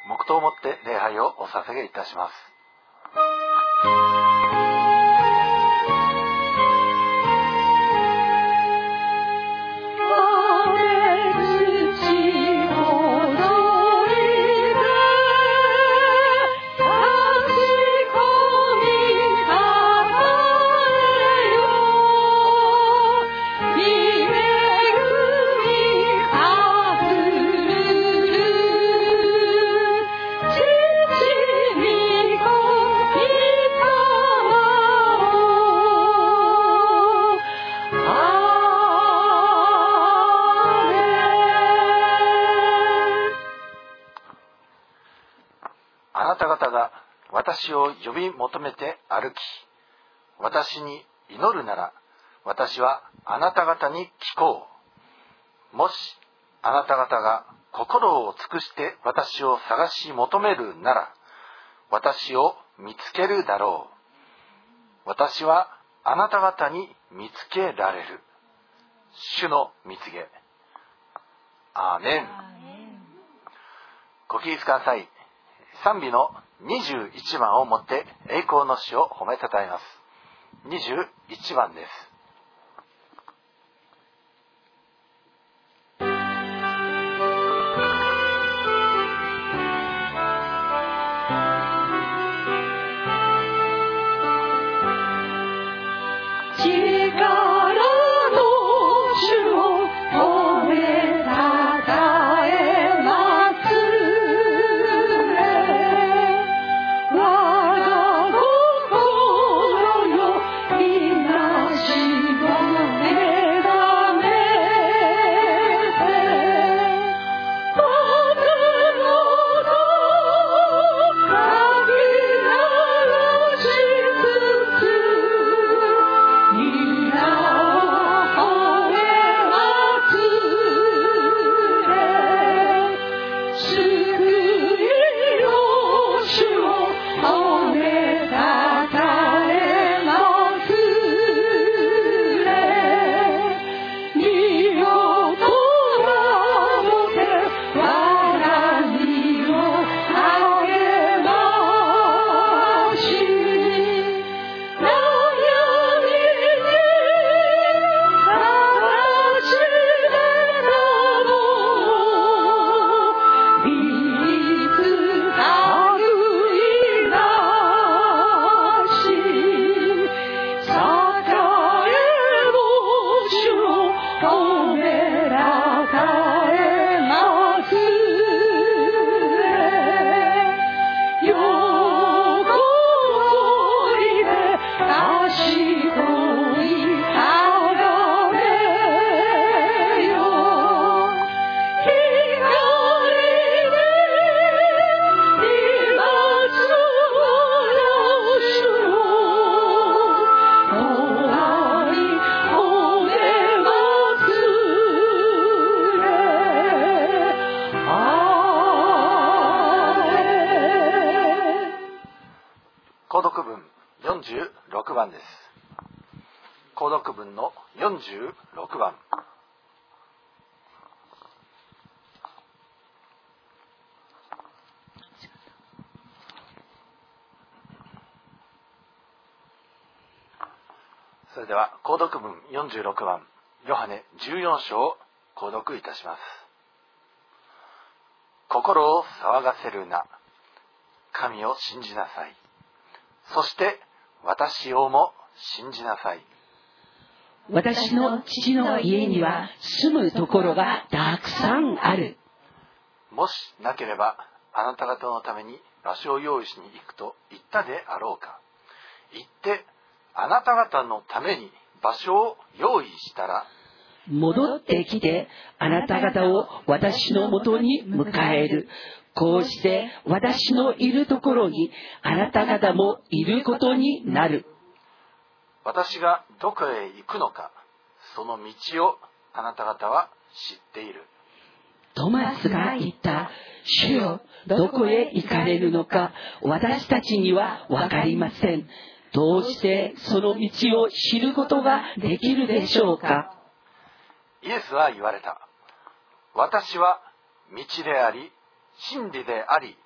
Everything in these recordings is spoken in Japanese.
黙祷をもって礼拝をお捧げいたします。あなた方が私を呼び求めて歩き、私に祈るなら、私はあなた方に聞こう。もしあなた方が心を尽くして私を探し求めるなら、私を見つけるだろう。私はあなた方に見つけられる。主の御告げ。アーメン。ご起立ください。賛美の21番をもって栄光の主を褒めたたえます。21番です。購読文46番です。購読文の46番。それでは購読文46番、ヨハネ14章を購読いたします。心を騒がせるな。神を信じなさい。そして私をも信じなさい。 私の父の家には住むところがたくさんある。 もしなければあなた方のために場所を用意しに行くと言ったであろうか。行ってあなた方のために場所を用意したら、 戻ってきてあなた方を私のもとに迎える。こうして私のいるところにあなた方もいることになる。 私がどこへ行くのか、その道をあなた方は知っている。 トマスが言った。主よ、どこへ行かれるのか私たちにはわかりません。どうしてその道を知ることができるでしょうか。 イエスは言われた。私は道であり真理であり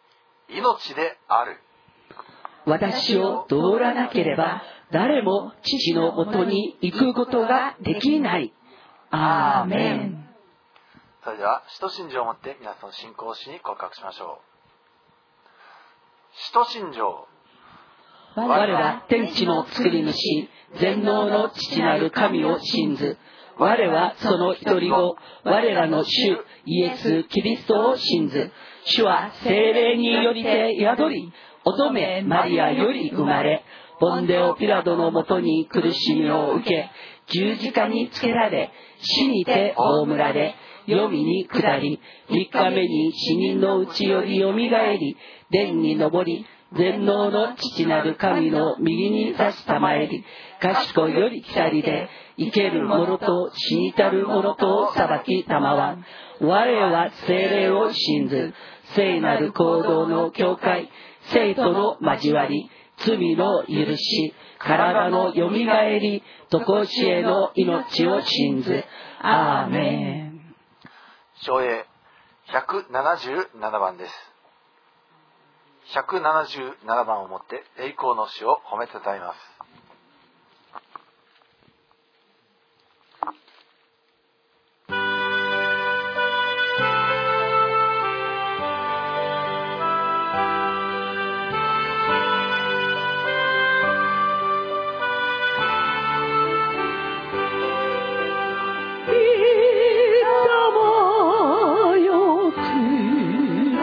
命である。 私を通らなければ誰も父のもとに行くことができない。アーメン。 それでは使徒信条をもって皆さんの信仰を主に告白しましょう。使徒信条。 我は天地の作り主、全能の父なる神を信ず。我はその一人子、我らの主イエス・キリストを信ず。主は聖霊によりて宿り、乙女マリアより生まれ、ポンデオピラトのもとに苦しみを受け、十字架につけられ、死にて葬られ、黄泉に下り、3日目に死人のうちよりよみがえり、天に昇り、全能の父なる神の右に座したまえり、賢より来たりで、生ける者と死にたる者とを裁きたまわん。我は聖霊を信ず、聖なる行動の教会、聖との交わり、罪の許し、体のよみがえり、とこしえの命を信ず。アーメン。 唱詠177番です。177番をもって栄光の主を褒めたたえます。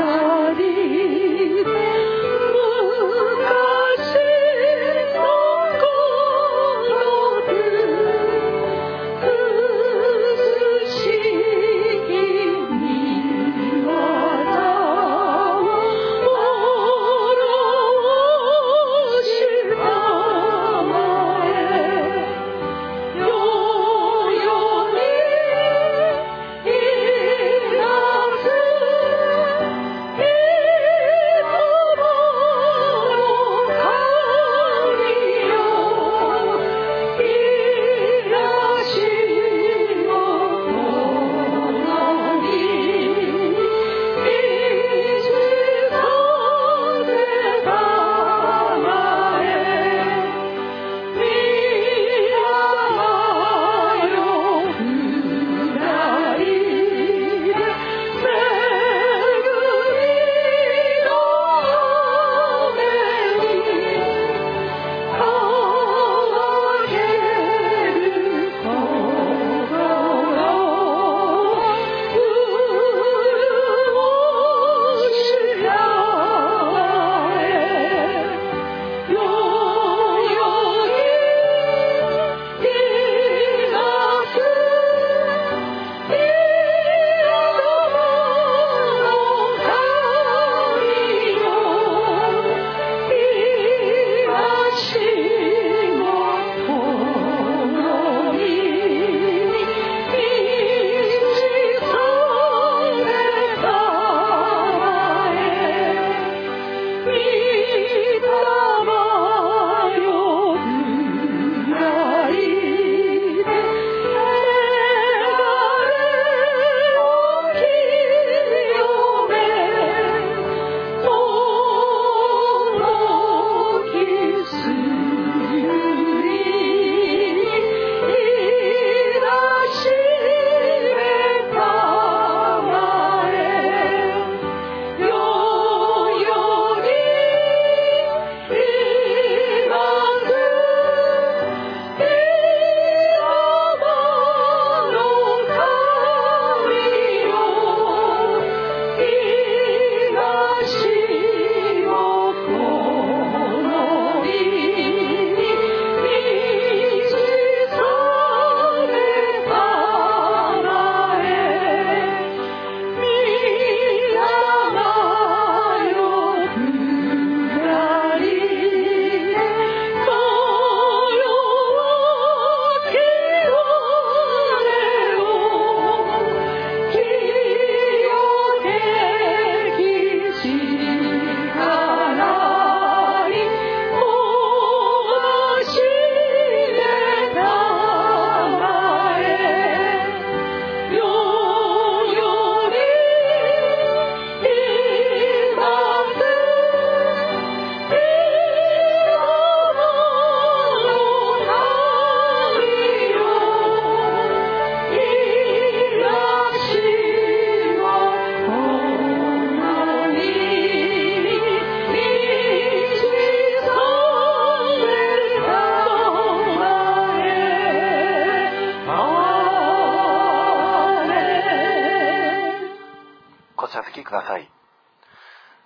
昔の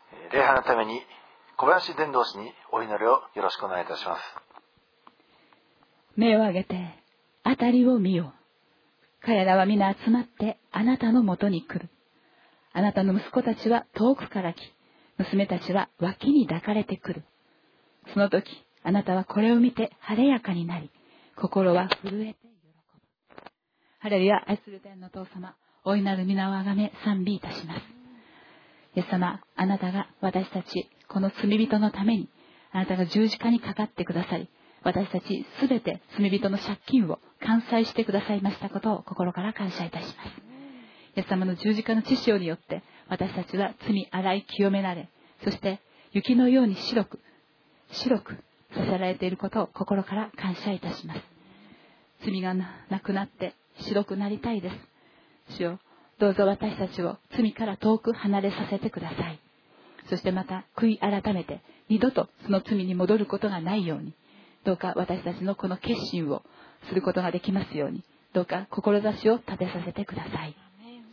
礼拝のために小林伝道師にお祈りをよろしくお願いいたします。 目を上げて辺りを見よう。彼らは皆集まってあなたのもとに来る。あなたの息子たちは遠くから来、娘たちは脇に抱かれてくる。その時あなたはこれを見て晴れやかになり、心は震えて喜ぶ。ハレルヤ。愛する天の父様、大いなる皆をあがめ賛美いたします。イエス様、あなたが私たちこの罪人のためにあなたが十字架にかかってくださり、私たちすべて罪人の借金を完済してくださいましたことを心から感謝いたします。イエス様の十字架の血潮によって私たちは罪洗い清められ、そして雪のように白くさせられていることを心から感謝いたします。罪がなくなって白くなりたいです。主よ、どうぞ私たちを罪から遠く離れさせてください。そしてまた悔い改めて二度とその罪に戻ることがないように、どうか私たちのこの決心をすることができますように、どうか志を立てさせてください。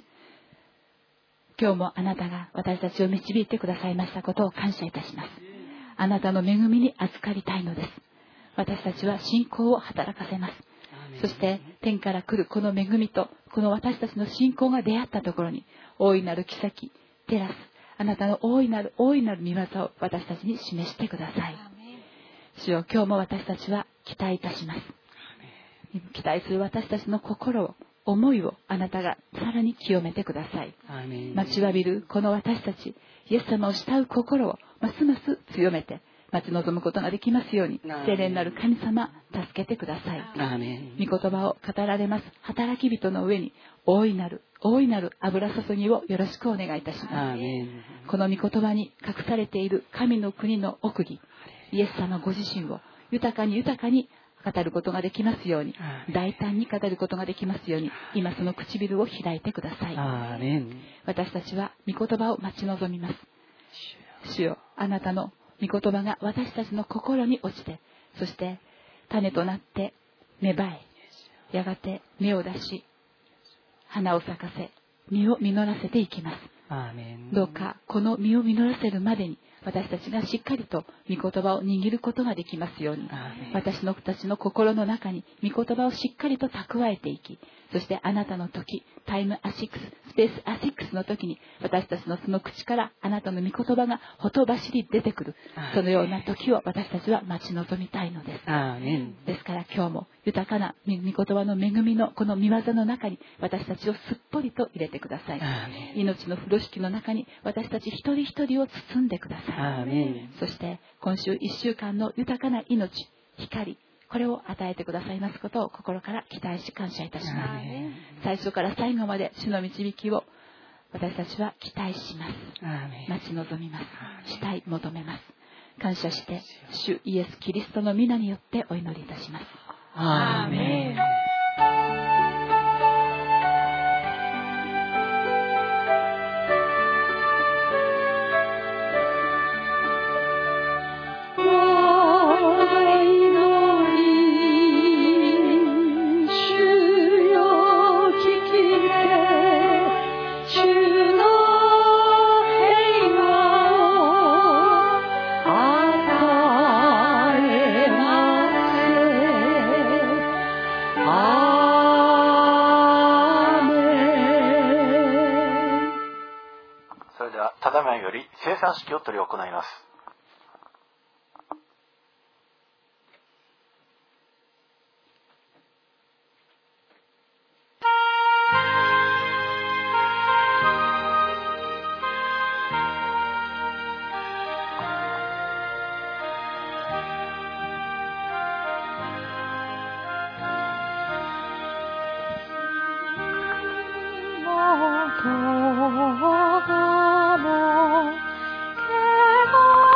今日もあなたが私たちを導いてくださいましたことを感謝いたします。あなたの恵みに預かりたいのです。私たちは信仰を働かせます。そして天から来るこの恵みとこの私たちの信仰が出会ったところに、大いなる奇跡、テラス、あなたの大いなる御業を私たちに示してください。主よ、今日も私たちは期待いたします。期待する私たちの心を、思いをあなたがさらに清めてください。待ちわびるこの私たち、イエス様を慕う心をますます強めて待ち望むことができますように、聖霊なる神様、助けてください。御言葉を語られます働き人の上に大いなる油注ぎをよろしくお願いいたします。この御言葉に隠されている神の国の奥義、イエス様ご自身を豊かに語ることができますように、大胆に語ることができますように、今その唇を開いてください。私たちは御言葉を待ち望みます。主よ、あなたの御言葉が私たちの心に落ちて、そして種となって芽生え、やがて芽を出し、花を咲かせ、実を実らせていきます。どうかこの実を実らせるまでに私たちがしっかりと御言葉を握ることができますように、私たちの心の中に御言葉をしっかりと蓄えていき、そしてあなたの時、タイムアシックス、スペースアシックスの時に、私たちのその口からあなたの御言葉がほとばしり出てくる、そのような時を私たちは待ち望みたいのです。ですから今日も豊かな御言葉の恵みのこの御業の中に私たちをすっぽりと入れてください。命の風呂敷の中に私たち一人一人を包んでください。そして今週1週間の豊かな命、光、これを与えてくださいますことを心から期待し感謝いたします。最初から最後まで主の導きを私たちは期待します。待ち望みます。慕い求めます。感謝して主イエス・キリストの皆によってお祈りいたします。アーメン。 ただいまより生産式を執り行います。 けが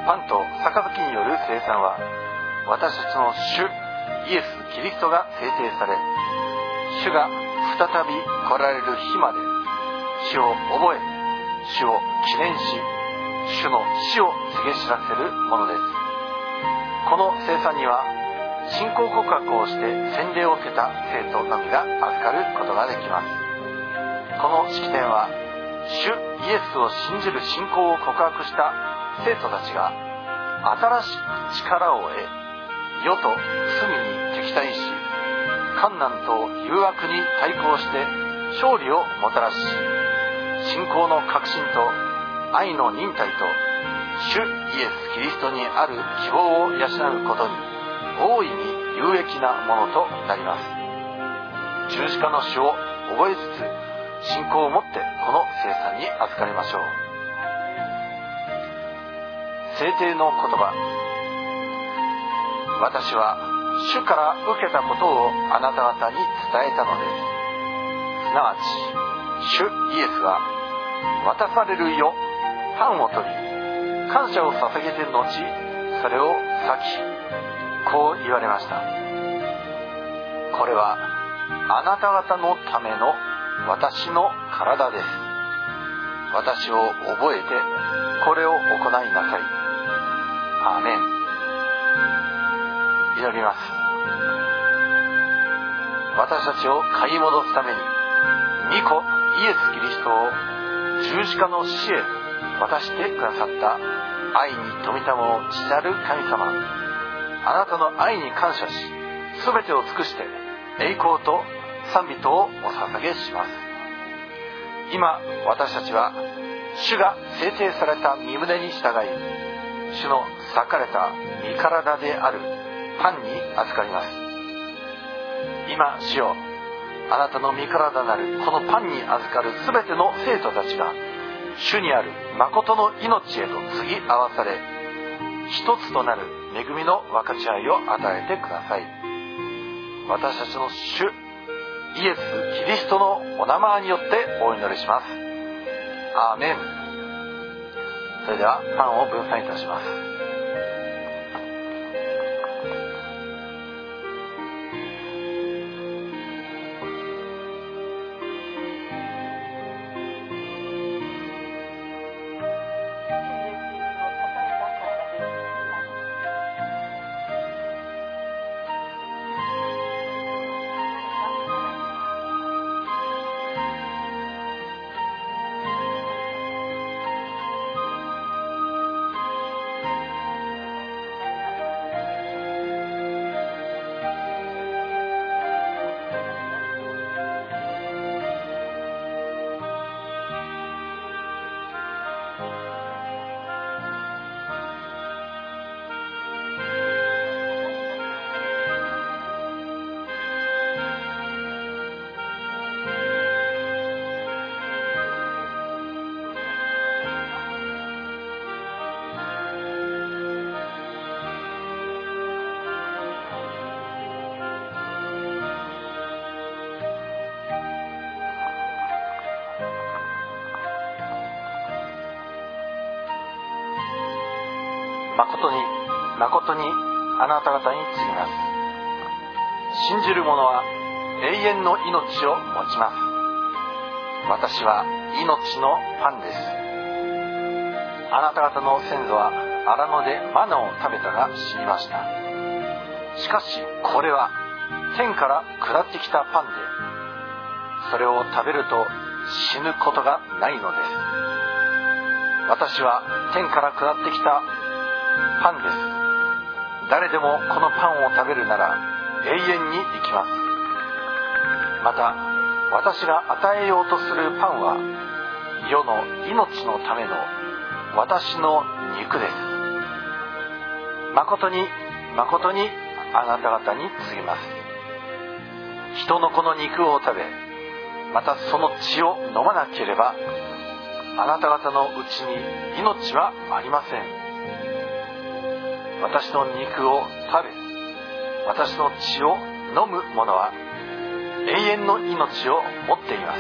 パンと杯による聖餐は、私たちの主イエス・キリストが制定され、主が再び来られる日まで主を覚え、主を記念し、主の死を告げ知らせるものです。この聖餐には、信仰告白をして洗礼を受けた生徒のみが預かることができます。この式典は、主イエスを信じる信仰を告白した生徒たちが新しく力を得、世と罪に敵対し、患難と誘惑に対抗して勝利をもたらし、信仰の確信と愛の忍耐と主イエス・キリストにある希望を養うことに大いに有益なものとなります。十字架の死を覚えつつ、信仰を持ってこの聖餐に預かりましょう。聖典の言葉。私は主から受けたことをあなた方に伝えたのです。すなわち、主イエスは渡されるよパンを取り、感謝を捧げて後、それを裂き、こう言われました。これはあなた方のための私の体です。私を覚えてこれを行いなさい。アーメン。祈ります。私たちを買い戻すために御子イエス・キリストを十字架の死へ渡してくださった愛に富みたも父なる神様、あなたの愛に感謝し、すべてを尽くして栄光と賛美とをお捧げします。今私たちは主が制定された御胸に従い、主の裂かれた御体であるパンに預かります。今主よ、あなたの御体なるこのパンに預かるすべての生徒たちが主にある誠の命へと継ぎ合わされ、一つとなる恵みの分かち合いを与えてください。私たちの主イエス・キリストのお名前によってお祈りします。アーメン。それではパンを分散いたします。誠にあなた方に告げます。信じる者は永遠の命を持ちます。私は命のパンです。あなた方の先祖は荒野でマナを食べたが死にました。しかしこれは天から下ってきたパンで、それを食べると死ぬことがないのです。私は天から下ってきたパンです。誰でもこのパンを食べるなら永遠に生きます。また私が与えようとするパンは世の命のための私の肉です。誠に誠にあなた方に告げます。人の子の肉を食べ、またその血を飲まなければあなた方のうちに命はありません。私の肉を食べ、私の血を飲む者は永遠の命を持っています。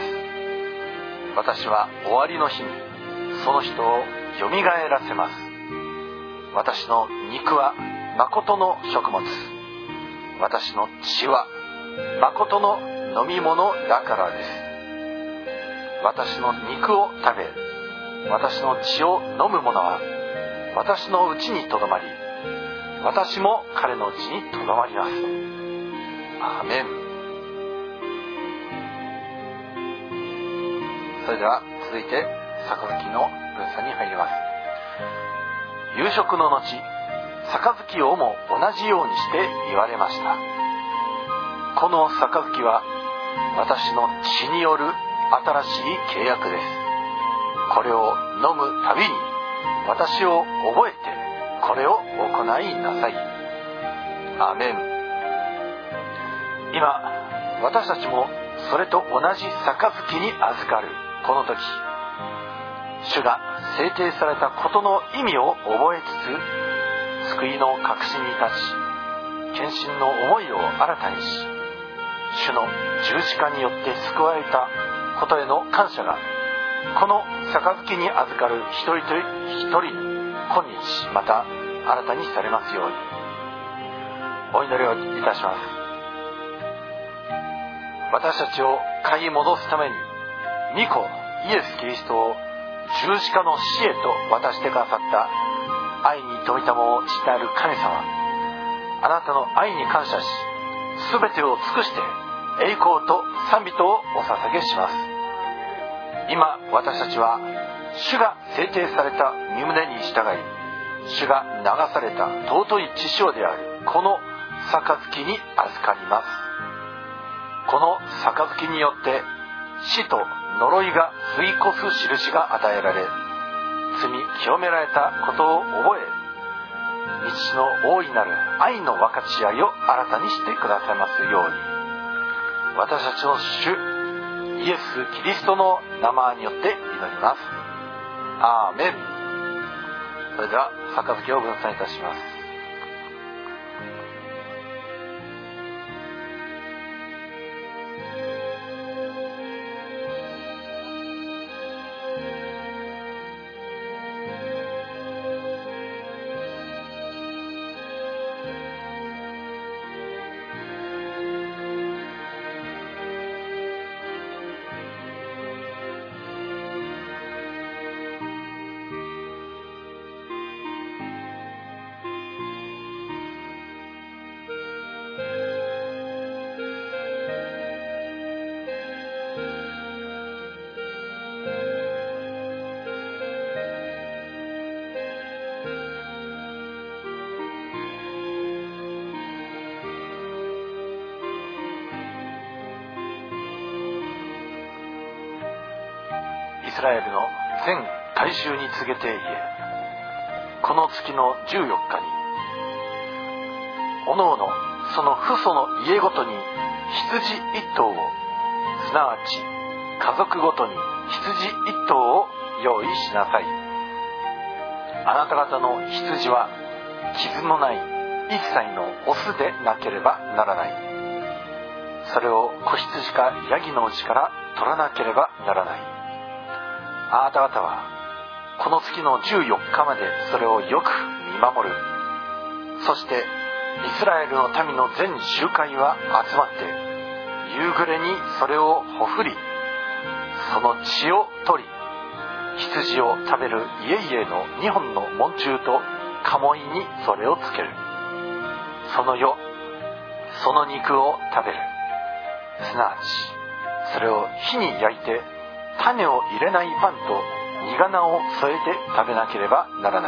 私は終わりの日にその人をよみがえらせます。 私の肉は誠の食物、私の血は誠の飲み物だからです。私の肉を食べ、私の血を飲む者は私のうちにとどまり、私も彼のうちにとどまります。アーメン。それでは続いて杯の分散に入ります。夕食の後、杯をも同じようにして言われました。この杯は私の血による新しい契約です。これを飲むたびに私を覚えてこれを行いなさい。アーメン。今私たちもそれと同じ杯に預かるこの時、主が制定されたことの意味を覚えつつ、救いの確信に立ち、献身の思いを新たにし、主の十字架によって救われたことへの感謝がこの杯に預かる一人一人に今日また新たにされますように。お祈りをいたします。私たちを買い戻すために御子イエス・キリストを十字架の死へと渡してくださった愛に富みたも父なる神様、あなたの愛に感謝し、すべてを尽くして栄光と賛美とをお捧げします。今私たちは主が制定された御胸に従い、主が流された尊い血潮であるこの杯に預かります。この杯によって死と呪いが吸い越す印が与えられ、罪清められたことを覚え、道の大いなる愛の分かち合いを新たにしてくださいますように。私たちの主イエス・キリストの名前によって祈ります。アーメン。それでは杯を分散いたします。イスラエルの全大衆に告げて言え、この月の14日におのおのその父祖の家ごとに羊1頭を、すなわち家族ごとに羊1頭を用意しなさい。あなた方の羊は傷のない1歳のオスでなければならない。それを子羊かヤギのうちから取らなければならない。あなた方はこの月の14日までそれをよく見守る。そしてイスラエルの民の全集会は集まって夕暮れにそれをほふり、その血を取り、羊を食べる家々の2本の門柱と鴨居にそれをつける。その夜その肉を食べる。すなわちそれを火に焼いて種を入れないパンと煮仮名を添えて食べなければならない。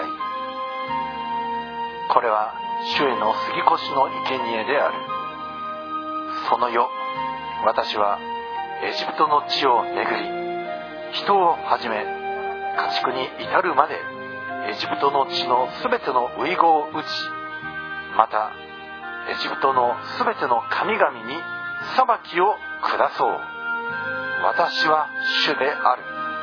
これは主への杉越の生贄である。その夜私はエジプトの地を巡り、人をはじめ家畜に至るまでエジプトの地のすべての遺語を打ち、またエジプトのすべての神々に裁きを下そう。私は主である。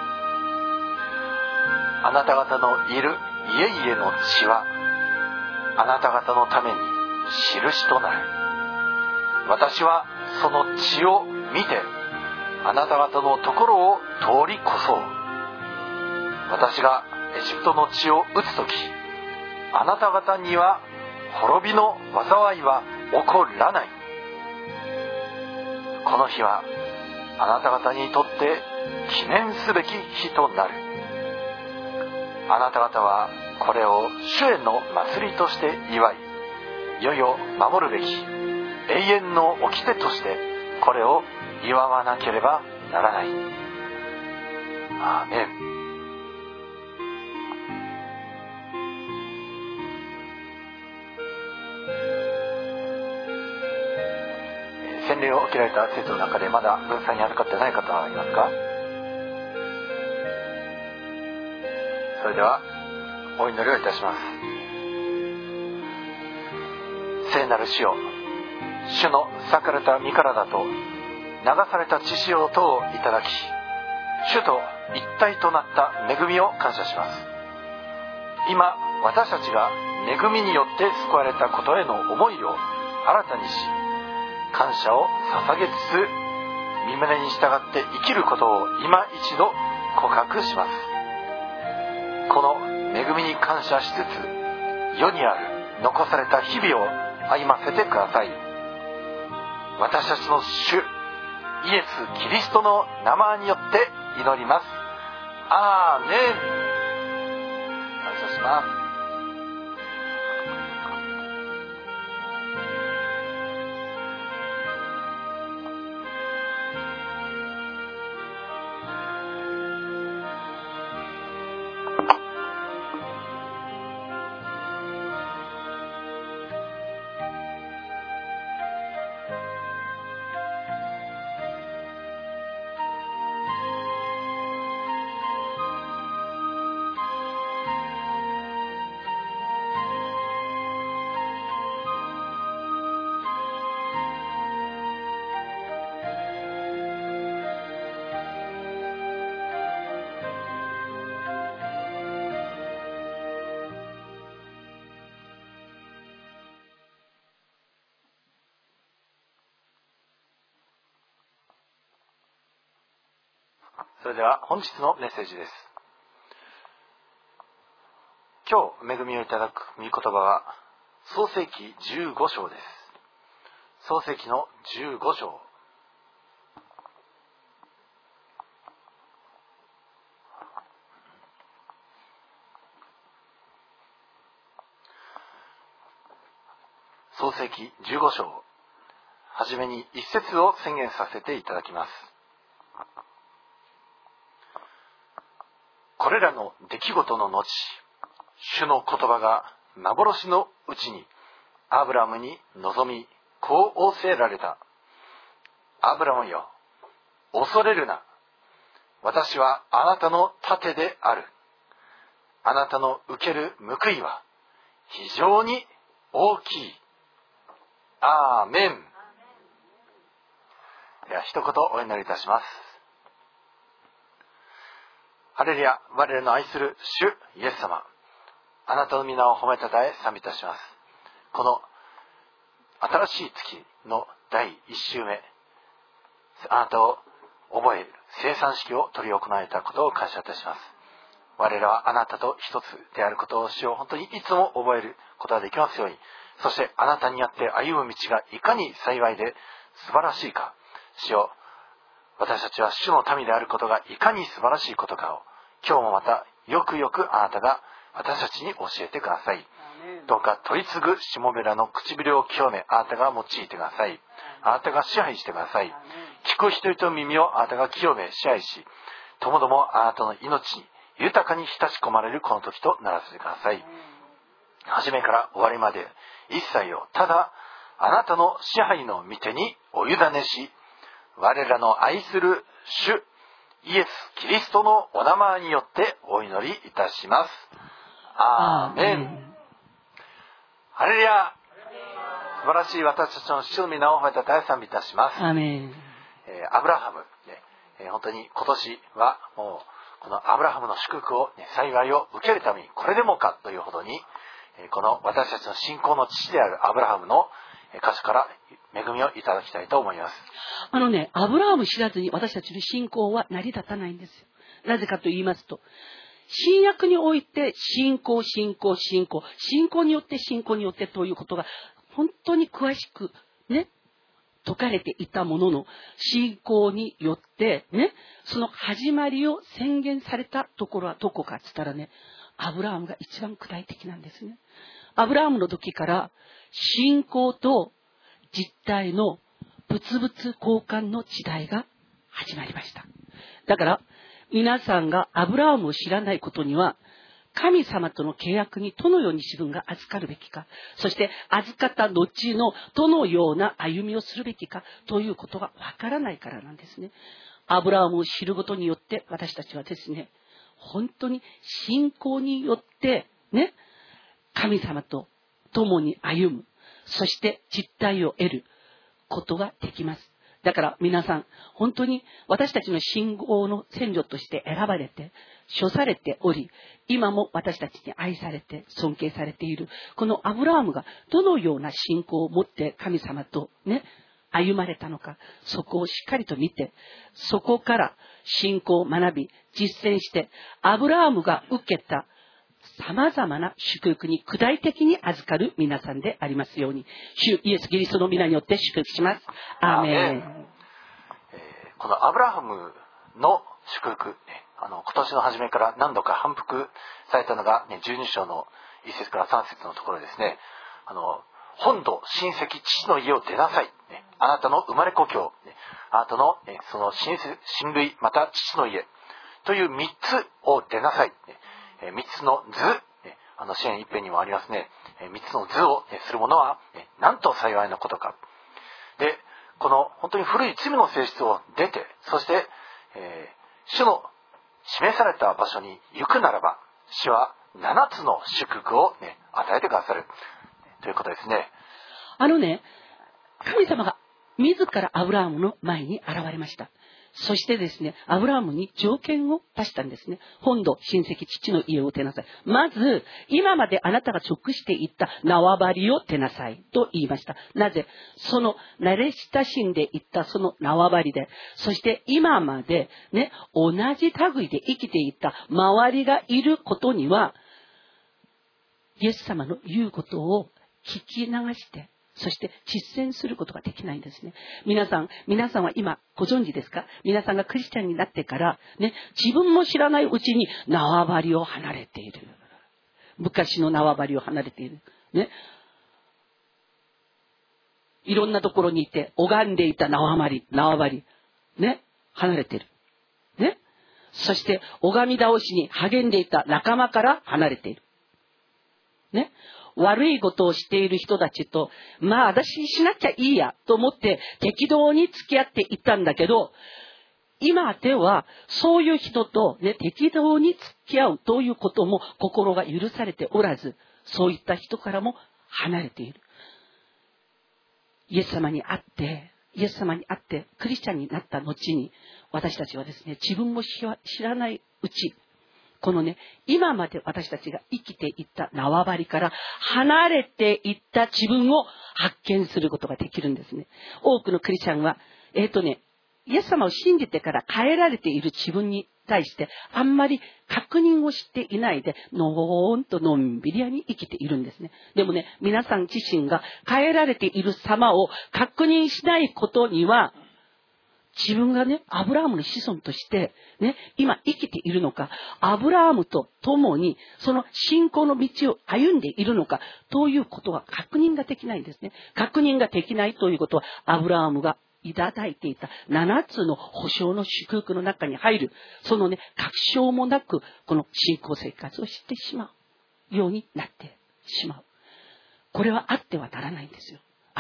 あなた方のいる家々の血はあなた方のために印となる。私はその血を見てあなた方のところを通り越そう。私がエジプトの地を打つとき、 あなた方には滅びの災いは起こらない。この日はあなた方にとって記念すべき日となる。あなた方はこれを主への祭りとして祝い、世々守るべき永遠の掟としてこれを祝わなければならない。アーメン。洗礼を受けられた生徒の中でまだ分祭に預かってない方はいますか？それではお祈りをいたします。聖なる主よ、主の裂かれた身体と流された血潮等をいただき、主と一体となった恵みを感謝します。今私たちが恵みによって救われたことへの思いを新たにし、感謝を捧げつつ御胸に従って生きることを今一度告白します。この恵みに感謝しつつ、世にある残された日々を歩ませてください。私たちの主イエス・キリストの名前によって祈ります。アーメン。感謝します。それでは本日のメッセージです。今日恵みをいただく御言葉は創世記15章です。創世記の15章。創世記15章、はじめに一節を宣言させていただきます。これらの出来事の後、主の言葉が幻のうちにアブラムに臨み、こう仰せられた。アブラムよ、恐れるな。私はあなたの盾である。あなたの受ける報いは非常に大きい。アーメン。では一言お祈りいたします。ハレルヤ、我らの愛する主イエス様、あなたの皆を褒めたたえ賛美いたします。この新しい月の第1週目、あなたを覚える生産式を執り行われたことを感謝いたします。我らはあなたと一つであることを主を本当にいつも覚えることができますように、そしてあなたにあって歩む道がいかに幸いで素晴らしいか、主よ、私たちは主の民であることがいかに素晴らしいことかを今日もまたよくよくあなたが私たちに教えてください。どうか取り継ぐしもべらの唇を清め、あなたが用いてください。あなたが支配してください。聞く人々の耳をあなたが清め支配し、ともどもあなたの命に豊かに浸し込まれるこの時とならせてください。初めから終わりまで一切をただあなたの支配の御手にお委ねし、我らの愛する主イエス・キリストのお名前によってお祈りいたします。アーメン。ハレルヤ。素晴らしい私たちの主の皆を褒めたたえ賛美いたします。 アーメン。 アブラハム、本当に今年はもうこのアブラハムの祝福を、幸いを受けるためにこれでもかというほどに、この私たちの信仰の父であるアブラハムの箇所から恵みをいただきたいと思います。 アブラハム知らずに私たちの信仰は成り立たないんですよ。なぜかと言いますと、 新約において信仰によってということが本当に詳しくね、説かれていたものの、信仰によってね、その始まりを宣言されたところはどこかって言ったらね、アブラハムが一番具体的なんですね。アブラハムの時から信仰と実体の物々交換の時代が始まりました。だから皆さんがアブラハムを知らないことには、神様との契約にどのように自分が預かるべきか、そして預かった後のどのような歩みをするべきかということがわからないからなんですね。アブラハムを知ることによって私たちはですね、本当に信仰によってね、神様と共に歩む、そして実体を得ることができます。だから皆さん、本当に私たちの信仰の先祖として選ばれて、処されており、今も私たちに愛されて尊敬されている、このアブラハムがどのような信仰を持って神様とね、歩まれたのか、そこをしっかりと見て、そこから信仰を学び、実践して、アブラハムが受けた様々な祝福に具体的に預かる皆さんでありますように、主イエス・キリストの皆によって祝福します。アーメン。 このアブラハムの祝福、今年の初めから何度か反復されたのが、12章の1節から3節のところですね。本土、親戚、父の家を出なさい。あなたの生まれ故郷、あなたのその親類、また父の家という3つを出なさい。3つの図、支援一編にもありますね。3つの図をする者はなんと幸いなことか。で、この本当に古い罪の性質を出て、そして、主の示された場所に行くならば、主は7つの祝福を、与えてくださるということですね。 神様が自らアブラハムの前に現れました。そしてですね、アブラハムに条件を出したんですね。本土、親戚、父の家を出なさい。まず、今まであなたが直していった縄張りを出なさいと言いました。なぜ？その慣れ親しんでいったその縄張りで、そして今までね、同じ類で生きていた周りがいることには、イエス様の言うことを聞き流して、そして実践することができないんですね。皆さんは今ご存知ですか？皆さんがクリスチャンになってからね、自分も知らないうちに縄張りを離れている。昔の縄張りを離れている。ね。いろんなところにいて拝んでいた縄張り、ね、離れている。ね。そして拝み倒しに励んでいた仲間から離れている。ね。悪いことをしている人たちと、私しなきゃいいやと思って適当に付き合っていったんだけど、今ではそういう人と、適当に付き合うということも心が許されておらず、そういった人からも離れている。イエス様に会ってクリスチャンになった後に、私たちはですね、自分も知らないうち、この今まで私たちが生きていった縄張りから離れていった自分を発見することができるんですね。多くのクリスチャンは、イエス様を信じてから変えられている自分に対してあんまり確認をしていないで、のんびり屋に生きているんですね。でも皆さん自身が変えられている様を確認しないことには、自分がアブラハムの子孫として今生きているのか、アブラハムと共にその信仰の道を歩んでいるのかということは確認ができないんですね。確認ができないということは、アブラハムがいただいていた7つの保証の祝福の中に入る、その確証もなくこの信仰生活をしてしまうようになってしまう。これはあってはならないんですよ。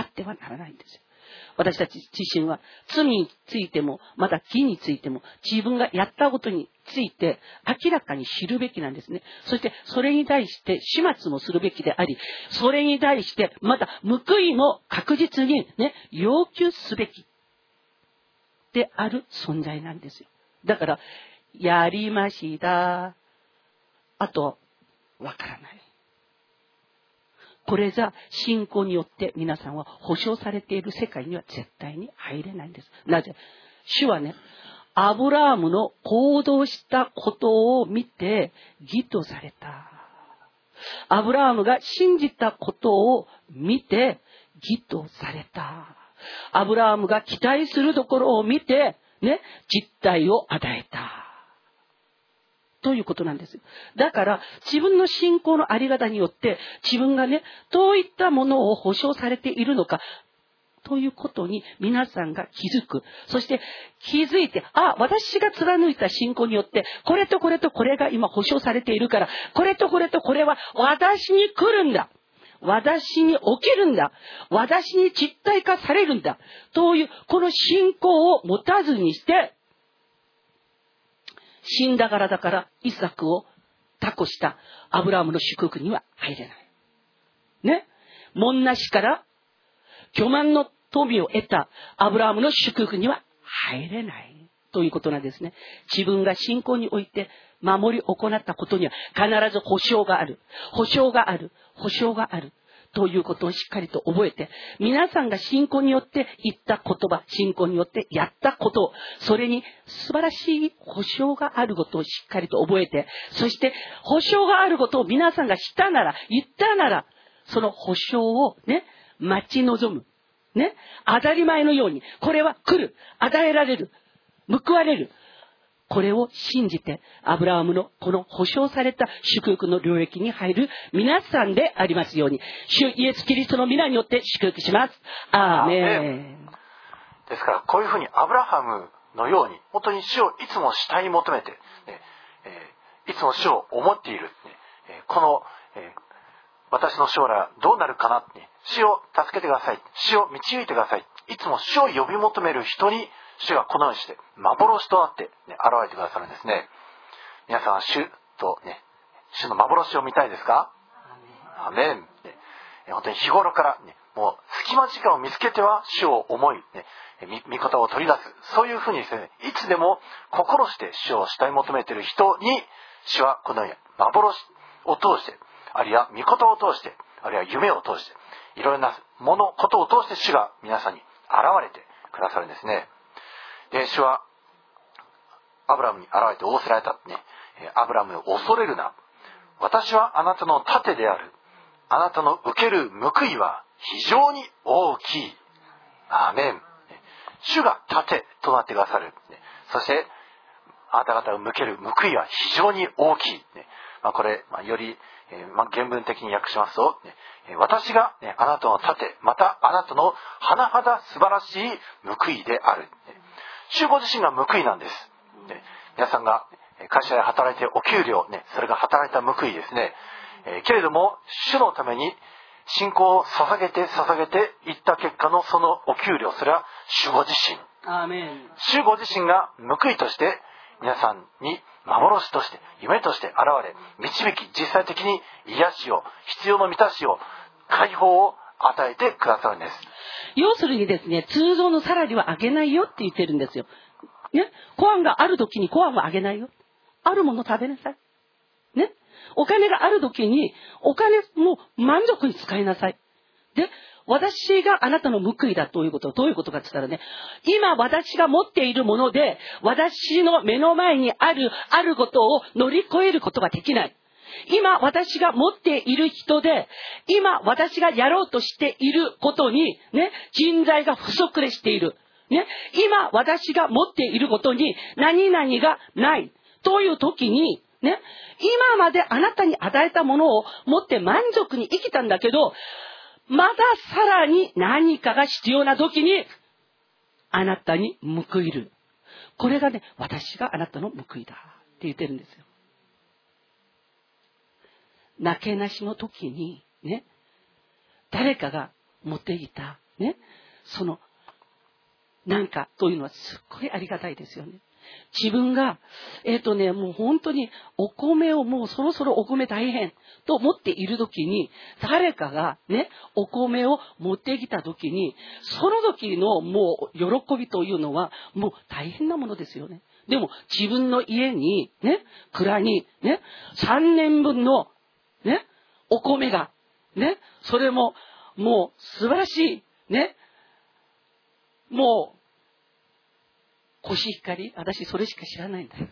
私たち自身は罪についても、また義についても、自分がやったことについて明らかに知るべきなんですね。そしてそれに対して始末もするべきであり、それに対してまた報いも確実に要求すべきである存在なんですよ。だから、やりました。あと、わからない。これじゃ信仰によって皆さんは保証されている世界には絶対に入れないんです。なぜ？主はアブラハムの行動したことを見て義とされた。アブラハムが信じたことを見て義とされた。アブラハムが期待するところを見てね、実体を与えた。ということなんですよ。だから自分の信仰のあり方によって自分がね、どういったものを保証されているのかということに皆さんが気づく。そして気づいて、私が貫いた信仰によってこれとこれとこれが今保証されているから、これとこれとこれは私に来るんだ。私に起きるんだ。私に実体化されるんだ。というこの信仰を持たずにして、死んだからだからイサクを託したアブラハムの祝福には入れない。ね。門なしから巨万の富を得たアブラハムの祝福には入れない。ということなんですね。自分が信仰において守り行ったことには必ず保証がある。保証がある。保証がある。ということをしっかりと覚えて、皆さんが信仰によって言った言葉、信仰によってやったこと、それに素晴らしい保証があることをしっかりと覚えて、そして保証があることを皆さんがしたなら、言ったなら、その保証をね、待ち望む。ね、当たり前のように、これは来る、与えられる、報われる。これを信じて、アブラハムのこの保証された祝福の領域に入る皆さんでありますように、主イエスキリストの皆によって祝福します。アーメン。 ですからこういうふうにアブラハムのように、本当に主をいつも主体に求めて、いつも主を思っている、この、私の将来はどうなるかな、主を助けてください、主を導いてください、いつも主を呼び求める人に主がこのようにして幻となって、現れてくださるんですね。皆さんは主と主の幻を見たいですか？アメン。本当に日頃からもう隙間時間を見つけては主を思い、御言を取り出す。そういうふうにですね、いつでも心して主を主体求めている人に、主はこのように幻を通して、あるいは御言を通して、あるいは夢を通して、いろいろなことを通して主が皆さんに現れてくださるんですね。で、主はアブラムに現れて仰せられた、アブラムを恐れるな。私はあなたの盾である。あなたの受ける報いは非常に大きい。アーメン。主が盾となってくださる。そしてあなた方を向ける報いは非常に大きい。これ、より原文的に訳しますと、私があなたの盾、またあなたの甚だ素晴らしい報いである。主ご自身が報いなんです。皆さんが会社で働いてお給料、それが働いた報いですね。けれども主のために信仰を捧げていった結果のそのお給料、それは主ご自身。 アーメン。 主ご自身が報いとして皆さんに幻として夢として現れ、導き、実際的に癒しを、必要の満たしを、解放を与えてくださるんです。 要するにですね、通常のサラリーはあげないよって言ってるんですよ。ね、コアンがある時にコアンはあげないよ。あるもの食べなさい。ね、お金がある時にお金も満足に使いなさい。で、私があなたの報いだということはどういうことかって言ったらね、今私が持っているもので私の目の前にあることを乗り越えることができない。今私が持っている人で、今私がやろうとしていることにね、人材が不足でしている。ね、今私が持っていることに何々がないという時にね、今まであなたに与えたものを持って満足に生きたんだけど、まださらに何かが必要な時にあなたに報いる。これがね、私があなたの報いだって言ってるんですよ。なけなしの時にね、誰かが持っていたね、そのなんかというのはすっごいありがたいですよね。自分がもう本当にお米をもうそろそろお米大変と思っている時に誰かがねお米を持ってきた時に、その時のもう喜びというのはもう大変なものですよね。でも自分の家にね、蔵にね3年分のねお米がね、それももう素晴らしいね、もうコシヒカリ、私それしか知らないんだよ。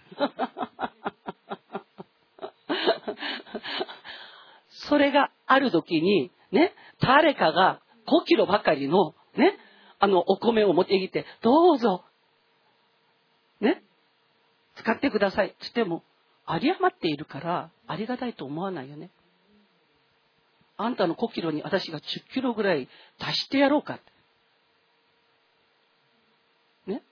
それがある時に、ね、誰かが5キロばかりの、ね、お米を持ってきて、どうぞ、ね、使ってくださいって言っても、有り余っているから、ありがたいと思わないよね。あんたの5キロに私が10キロぐらい足してやろうかって。ね。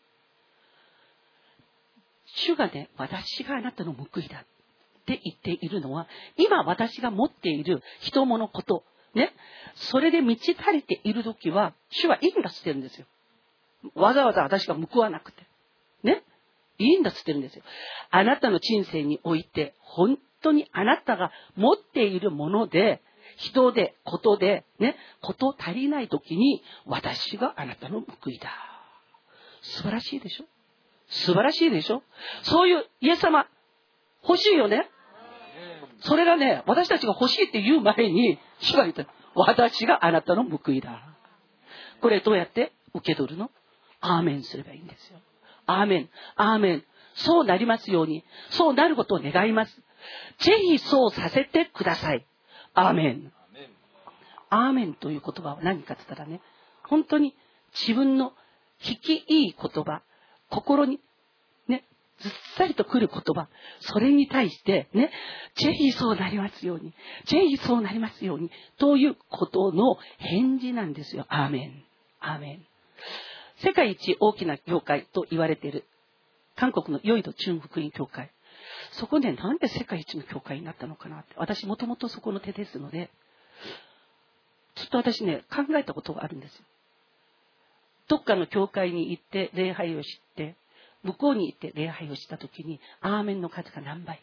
主がね、私があなたの報いだって言っているのは、今私が持っている人物こと、ね。それで満ち足りているときは、主はいいんだっつってるんですよ。わざわざ私が報わなくて。ね。いいんだっつってるんですよ。あなたの人生において、本当にあなたが持っているもので、人で、ことで、ね、こと足りないときに、私があなたの報いだ。素晴らしいでしょ？素晴らしいでしょ？そういうイエス様、欲しいよね？それがね、私たちが欲しいって言う前に、主が言った。私があなたの報いだ。これどうやって受け取るの？アーメンすればいいんですよ。アーメン、アーメン。そうなりますように、そうなることを願います。ぜひそうさせてください。アーメン。アーメンという言葉は何かって言ったらね、本当に自分の聞きいい言葉、心にね、ずっさりと来る言葉、それに対してね、ぜひそうなりますように、ぜひそうなりますように、ということの返事なんですよ。アーメン。アーメン。世界一大きな教会と言われている韓国のヨイド中福音教会。そこでなんで世界一の教会になったのかなって。私もともとそこの手ですので、ちょっと私ね、考えたことがあるんですよ。どっかの教会に行って礼拝をして、向こうに行って礼拝をしたときに、アーメンの数が何倍？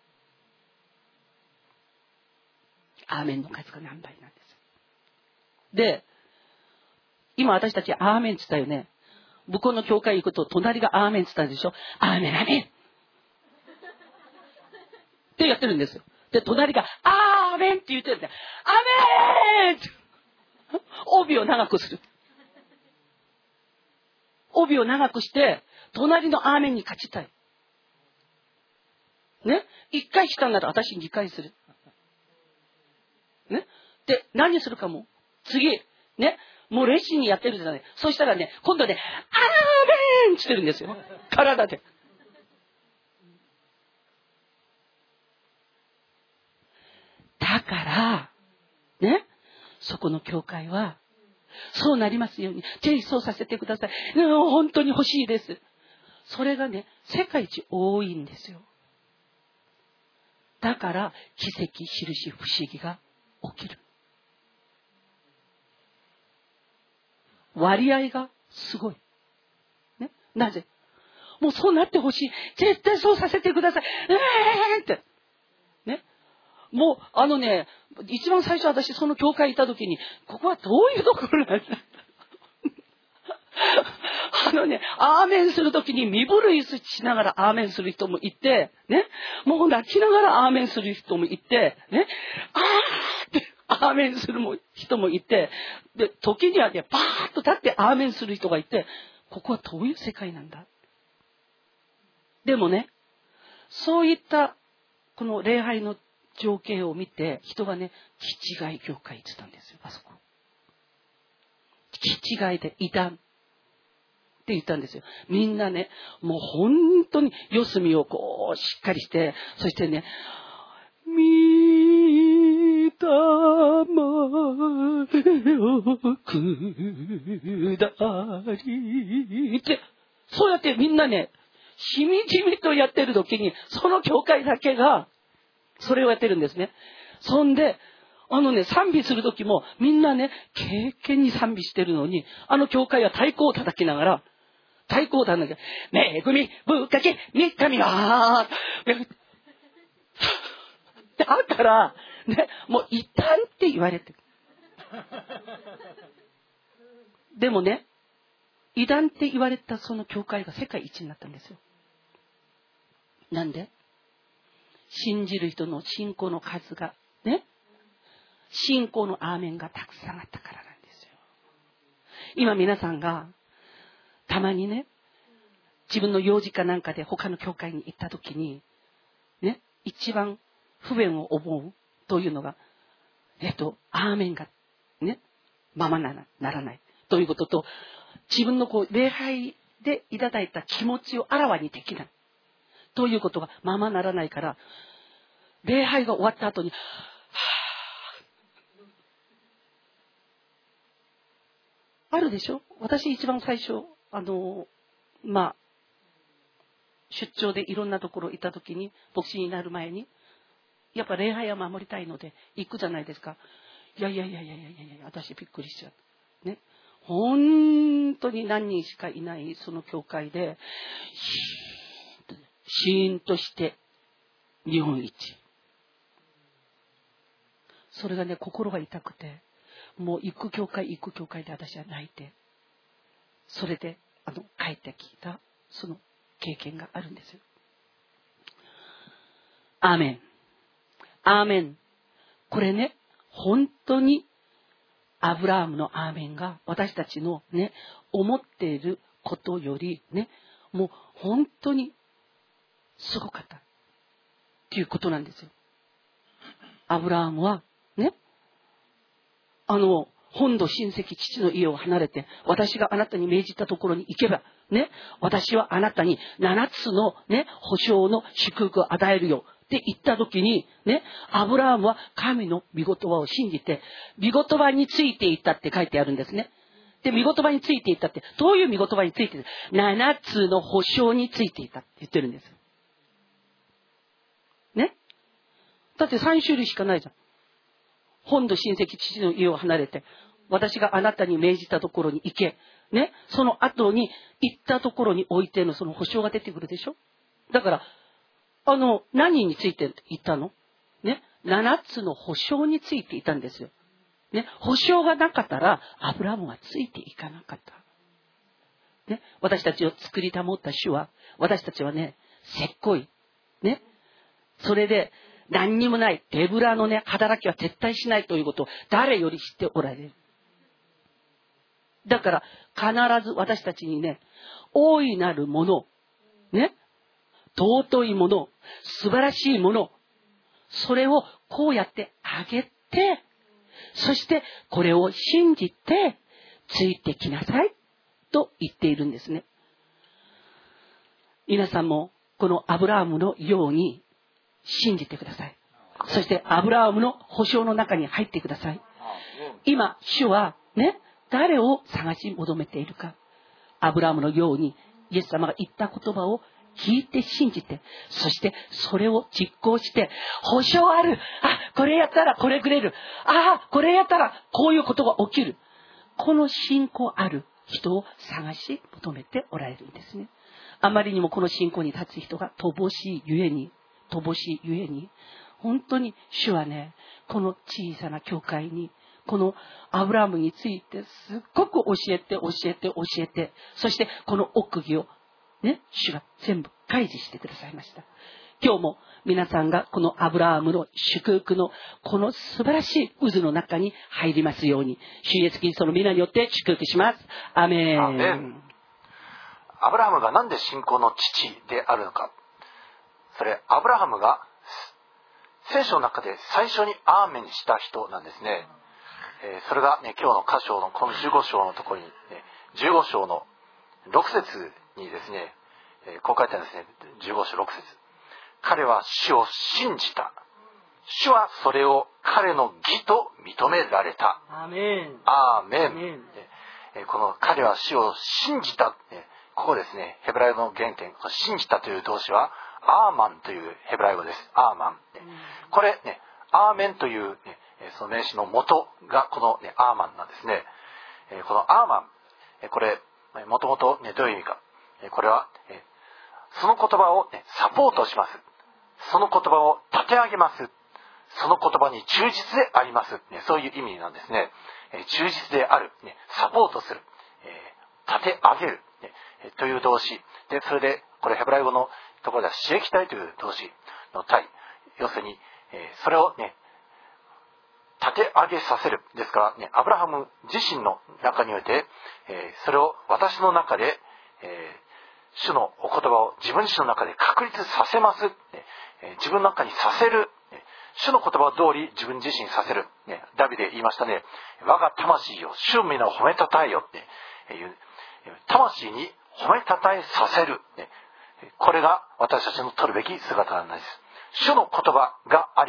アーメンの数が何倍なんです。で、今私たちアーメンって言ったよね。向こうの教会行くと隣がアーメンって言ったでしょ。アーメン、アーメンってやってるんですよ。で、隣がアーメンって言ってるんだよ。アーメンって帯を長くする。帯を長くして、隣のアーメンに勝ちたい。ね。一回来たんなら私2回する。ね。で、何するかも。次。ね。もう熱心にやってるじゃない。そしたらね、今度ね、アーメンって言ってるんですよ。体で。だから、ね。そこの教会は、そうなりますように、ぜひそうさせてください。本当に欲しいです。それがね、世界一多いんですよ。だから、奇跡、印、不思議が起きる。割合がすごい。ね。なぜ？もうそうなってほしい。絶対そうさせてください。って。ね。もう、一番最初私その教会行った時に、ここはどういうところなんだアーメンするときに身震いしながらアーメンする人もいて、ね、もう泣きながらアーメンする人もいて、ね、あーってアーメンする人もいて、で、時にはね、バーッと立ってアーメンする人がいて、ここはどういう世界なんだ。でもね、そういったこの礼拝の情景を見て、人がね、気違い教会って言ったんですよ、あそこ。気違いで異端。って言ったんですよ。みんなね、もう本当に四隅をこうしっかりして、そしてね、みたまれをくだりって、そうやってみんなね、しみじみとやってる時に、その教会だけが、それをやってるんですね。そんで、賛美する時も、みんなね、経験に賛美してるのに、教会は太鼓を叩きながら、太鼓を叩きながら、恵み、深き、三神が、だから、ね、もう異端って言われてる。でもね、異端って言われたその教会が世界一になったんですよ。なんで？信じる人の信仰の数が、ね、信仰のアーメンがたくさんあったからなんですよ。今皆さんが、たまにね、 自分の用事かなんかで他の教会に行った時に、ね、一番不便を思うというのが、アーメンがね、ままならないということと、自分の礼拝でいただいた気持ちをあらわにできないということがままならないから、礼拝が終わった後に、あるでしょ。私一番最初、出張でいろんなところ行った時に、牧師になる前に、やっぱ礼拝は守りたいので行くじゃないですか。いや、私びっくりしちゃう。ね。本当に何人しかいないその教会で、シーンとして日本一。それがね、心が痛くて、もう行く教会で私は泣いて、それで帰ってきたその経験があるんですよ。アーメン。アーメン。これね、本当にアブラハムのアーメンが私たちのね、思っていることよりね、もう本当にすごかったっていうことなんですよ。アブラハムはね、本土親戚父の家を離れて、私があなたに命じたところに行けばね、私はあなたに7つのね、保証の祝福を与えるよって言った時にね、アブラハムは神の御言葉を信じて、御言葉についていったって書いてあるんですね。で、御言葉についていったって、どういう御言葉についていった？ 7 つの保証についていたって言ってるんです。ね。だって3種類しかないじゃん。本土親戚父の家を離れて、私があなたに命じたところに行け。ね。その後に行ったところにおいてのその保証が出てくるでしょ。だから、何についていったの？ね。7つの保証についていたんですよ。ね。保証がなかったら、アブラハムはついていかなかった。ね。私たちを作り保った主は、私たちはね、せっこい。ね。それで、何にもない手ぶらのね、働きは絶対しないということを誰より知っておられる。だから必ず私たちにね、大いなるもの、ね、尊いもの、素晴らしいもの、それをこうやってあげて、そしてこれを信じてついてきなさいと言っているんですね。皆さんもこのアブラハムのように信じてください。そしてアブラハムの保証の中に入ってください。今、主はね、誰を探し求めているか。アブラハムのようにイエス様が言った言葉を聞いて信じて、そしてそれを実行して、保証ある。これやったらこれくれる。これやったらこういうことが起きる。この信仰ある人を探し求めておられるんですね。あまりにもこの信仰に立つ人が乏しいゆえに、本当に主はね、この小さな教会に、このアブラハムについてすっごく教えて、そしてこの奥義をね、主が全部開示してくださいました。今日も皆さんがこのアブラハムの祝福のこの素晴らしい渦の中に入りますように、主イエスキリストの皆によって祝福します。アメン。 アメン。アブラハムがなんで信仰の父であるのか。それ、アブラハムが聖書の中で最初にアーメンした人なんですね。それがね、今日の箇所のこの15章のところに、ね、15章の6節にですね、こう書いてあるんですね。15章6節。彼は主を信じた。主はそれを彼の義と認められた。 アーメン。 アーメン。この彼は主を信じた。ここですね、ヘブライ語の原点、信じたという動詞はアーマンというヘブライ語です。アーマン。これね、アーメンという、ね、その名詞の元がこの、ね、アーマンなんですね。このアーマン、これもともとどういう意味か。これは、その言葉を、ね、サポートします。その言葉を立て上げます。その言葉に忠実であります。そういう意味なんですね。忠実である、サポートする、立て上げる、という動詞で、それでこれヘブライ語のところでは刺激体という動詞の体、要するに、それをね、立て上げさせる。ですからね、アブラハム自身の中において、それを私の中で、 主のお言葉を自分自身の中で確立させます。自分の中にさせる。主の言葉通り自分自身させる。ダビデ言いましたね。我が魂よ、主の皆を褒めたたえよっていう。魂に褒めたたえさせる。これが私たちの取るべき姿なんです。主の言葉があった。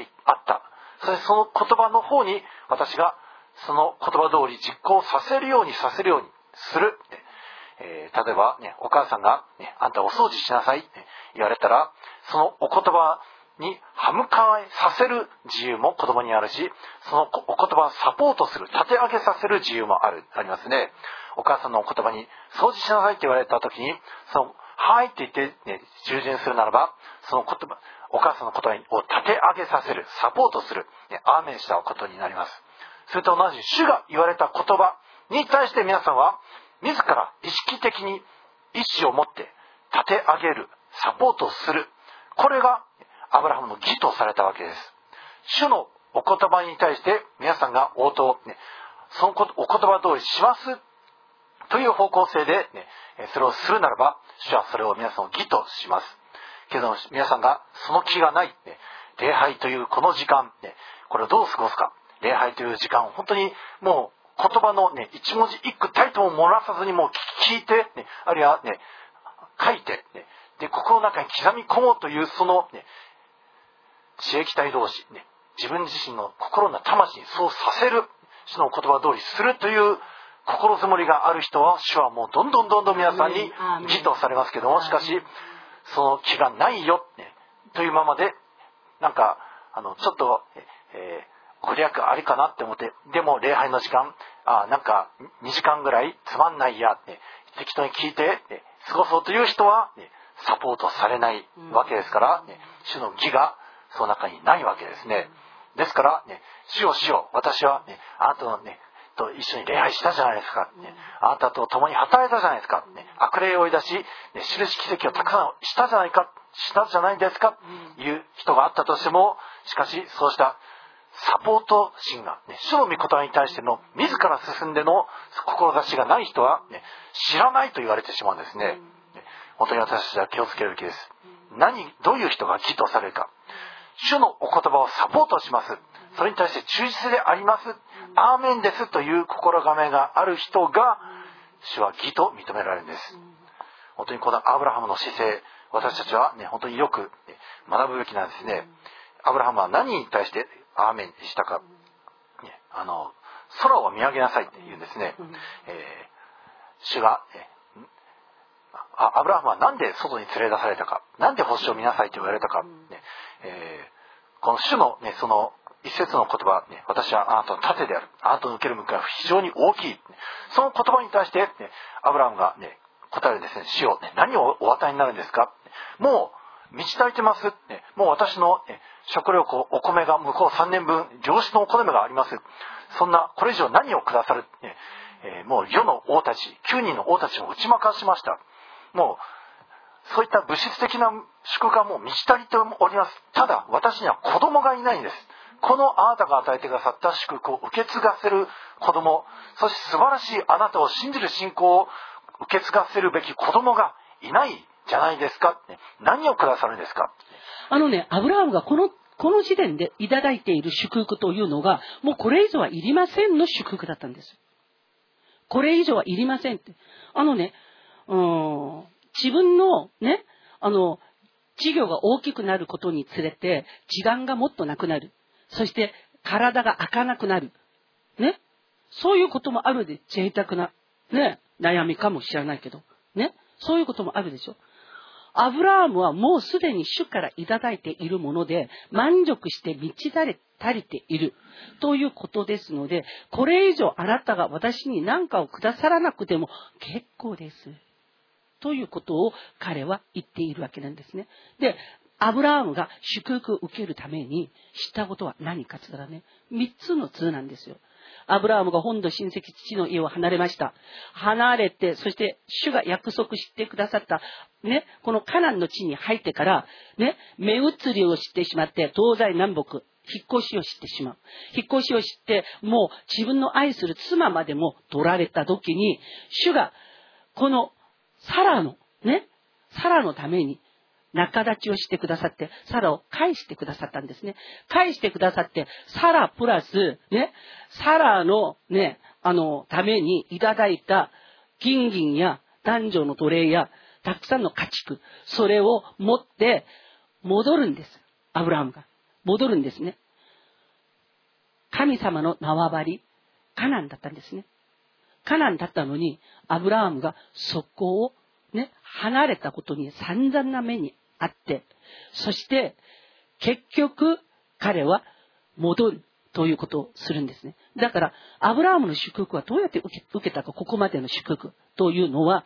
その言葉の方に私がその言葉通り実行させるようにする。例えば、お母さんが、あんたお掃除しなさいって言われたら、そのお言葉に歯向かいさせる自由も子供にあるし、そのお言葉をサポートする、立て上げさせる自由もありますね。お母さんのお言葉に掃除しなさいって言われた時に、はいって言って、従順するならば、その言葉、お母さんの言葉を立て上げさせる、サポートする、アーメンしたことになります。それと同じ主が言われた言葉に対して皆さんは自ら意識的に意志を持って立て上げる、サポートする。これがアブラハムの義とされたわけです。主のお言葉に対して皆さんが応答、そのお言葉通りしますという方向性で、それをするならば、主はそれを皆さんを義とします。けど皆さんがその気がない、礼拝というこの時間、これをどう過ごすか。礼拝という時間を本当にもう言葉の一文字一句たりとも漏らさずにもう聞いて、あるいは書いて、で心の中に刻み込もうというその知恵期待同士、自分自身の心の魂にそうさせる、主の言葉通りするという心づもりがある人は、主はもうどんどん皆さんに義とされますけども、しかしその気がないよ、というままでなんかちょっと、ご利益ありかなって思って、でも礼拝の時間なんか2時間ぐらいつまんないや、適当に聞いて、過ごそうという人は、サポートされないわけですから、主の義がその中にないわけですね。ですから、主よ、私は、あなたのと一緒に礼拝したじゃないですか、あなたと共に働いたじゃないですか、悪霊を追い出し、印奇跡をたくさんしたじゃないですか、いう人があったとしても、しかしそうしたサポート心が、主の御言葉に対しての自ら進んでの志がない人は、知らないと言われてしまうんですね。本当に私たちは気をつけるべきです。どういう人が義とされるか。主のお言葉をサポートします。それに対して忠実であります。アーメンですという心構えがある人が、主は義と認められるんです。本当にこのアブラハムの姿勢、私たちは本当によく学ぶべきなんですね。アブラハムは何に対してアーメンしたか、空を見上げなさいって言うんですね。主が、アブラハムはなんで外に連れ出されたか、なんで星を見なさいと言われたか、この主の、その一節の言葉、私はあなたの盾である、あなたの受ける報いは非常に大きい、その言葉に対して、アブラハムが、答えるですね、主よ、何をお与えになるんですか、もう満ち足りてます、もう私の、食料お米が向こう3年分良質のお米があります。そんなこれ以上何をくださる、もう世の王たち9人の王たちを打ち負かしました。もうそういった物質的な祝福がもう満ち足りております。ただ私には子供がいないんです。このあなたが与えてくださった祝福を受け継がせる子供、そして素晴らしいあなたを信じる信仰を受け継がせるべき子供がいないじゃないですか。何をくださるんですか。 アブラハムがこの時点でいただいている祝福というのが、もうこれ以上はいりませんの祝福だったんです。これ以上はいりませんって。自分の事業が大きくなることにつれて、時間がもっとなくなる。そして、体が開かなくなる。そういうこともあるで、贅沢な、悩みかもしれないけど。そういうこともあるでしょ。アブラハムはもうすでに主からいただいているもので満足して満ち足りているということですので、これ以上あなたが私に何かをくださらなくても結構ですということを彼は言っているわけなんですね。で、アブラハムが祝福を受けるためにしたことは何かと言ったら3つの通なんですよ。アブラハムが本土親戚父の家を離れました。離れて、そして主が約束してくださったこのカナンの地に入ってから目移りをしてしまって、東西南北引っ越しをしてしまう。引っ越しをして、もう自分の愛する妻までも取られた時に、主がこのサラのサラのために仲立ちをしてくださって、サラを返してくださったんですね。返してくださって、サラプラス、サラのためにいただいた金銀や男女の奴隷や、たくさんの家畜、それを持って戻るんです。アブラハムが。戻るんですね。神様の縄張り、カナンだったんですね。カナンだったのに、アブラハムがそこを離れたことに散々な目にあって、そして結局彼は戻るということをするんですね。だから、アブラハムの祝福はどうやって受けたか、ここまでの祝福というのは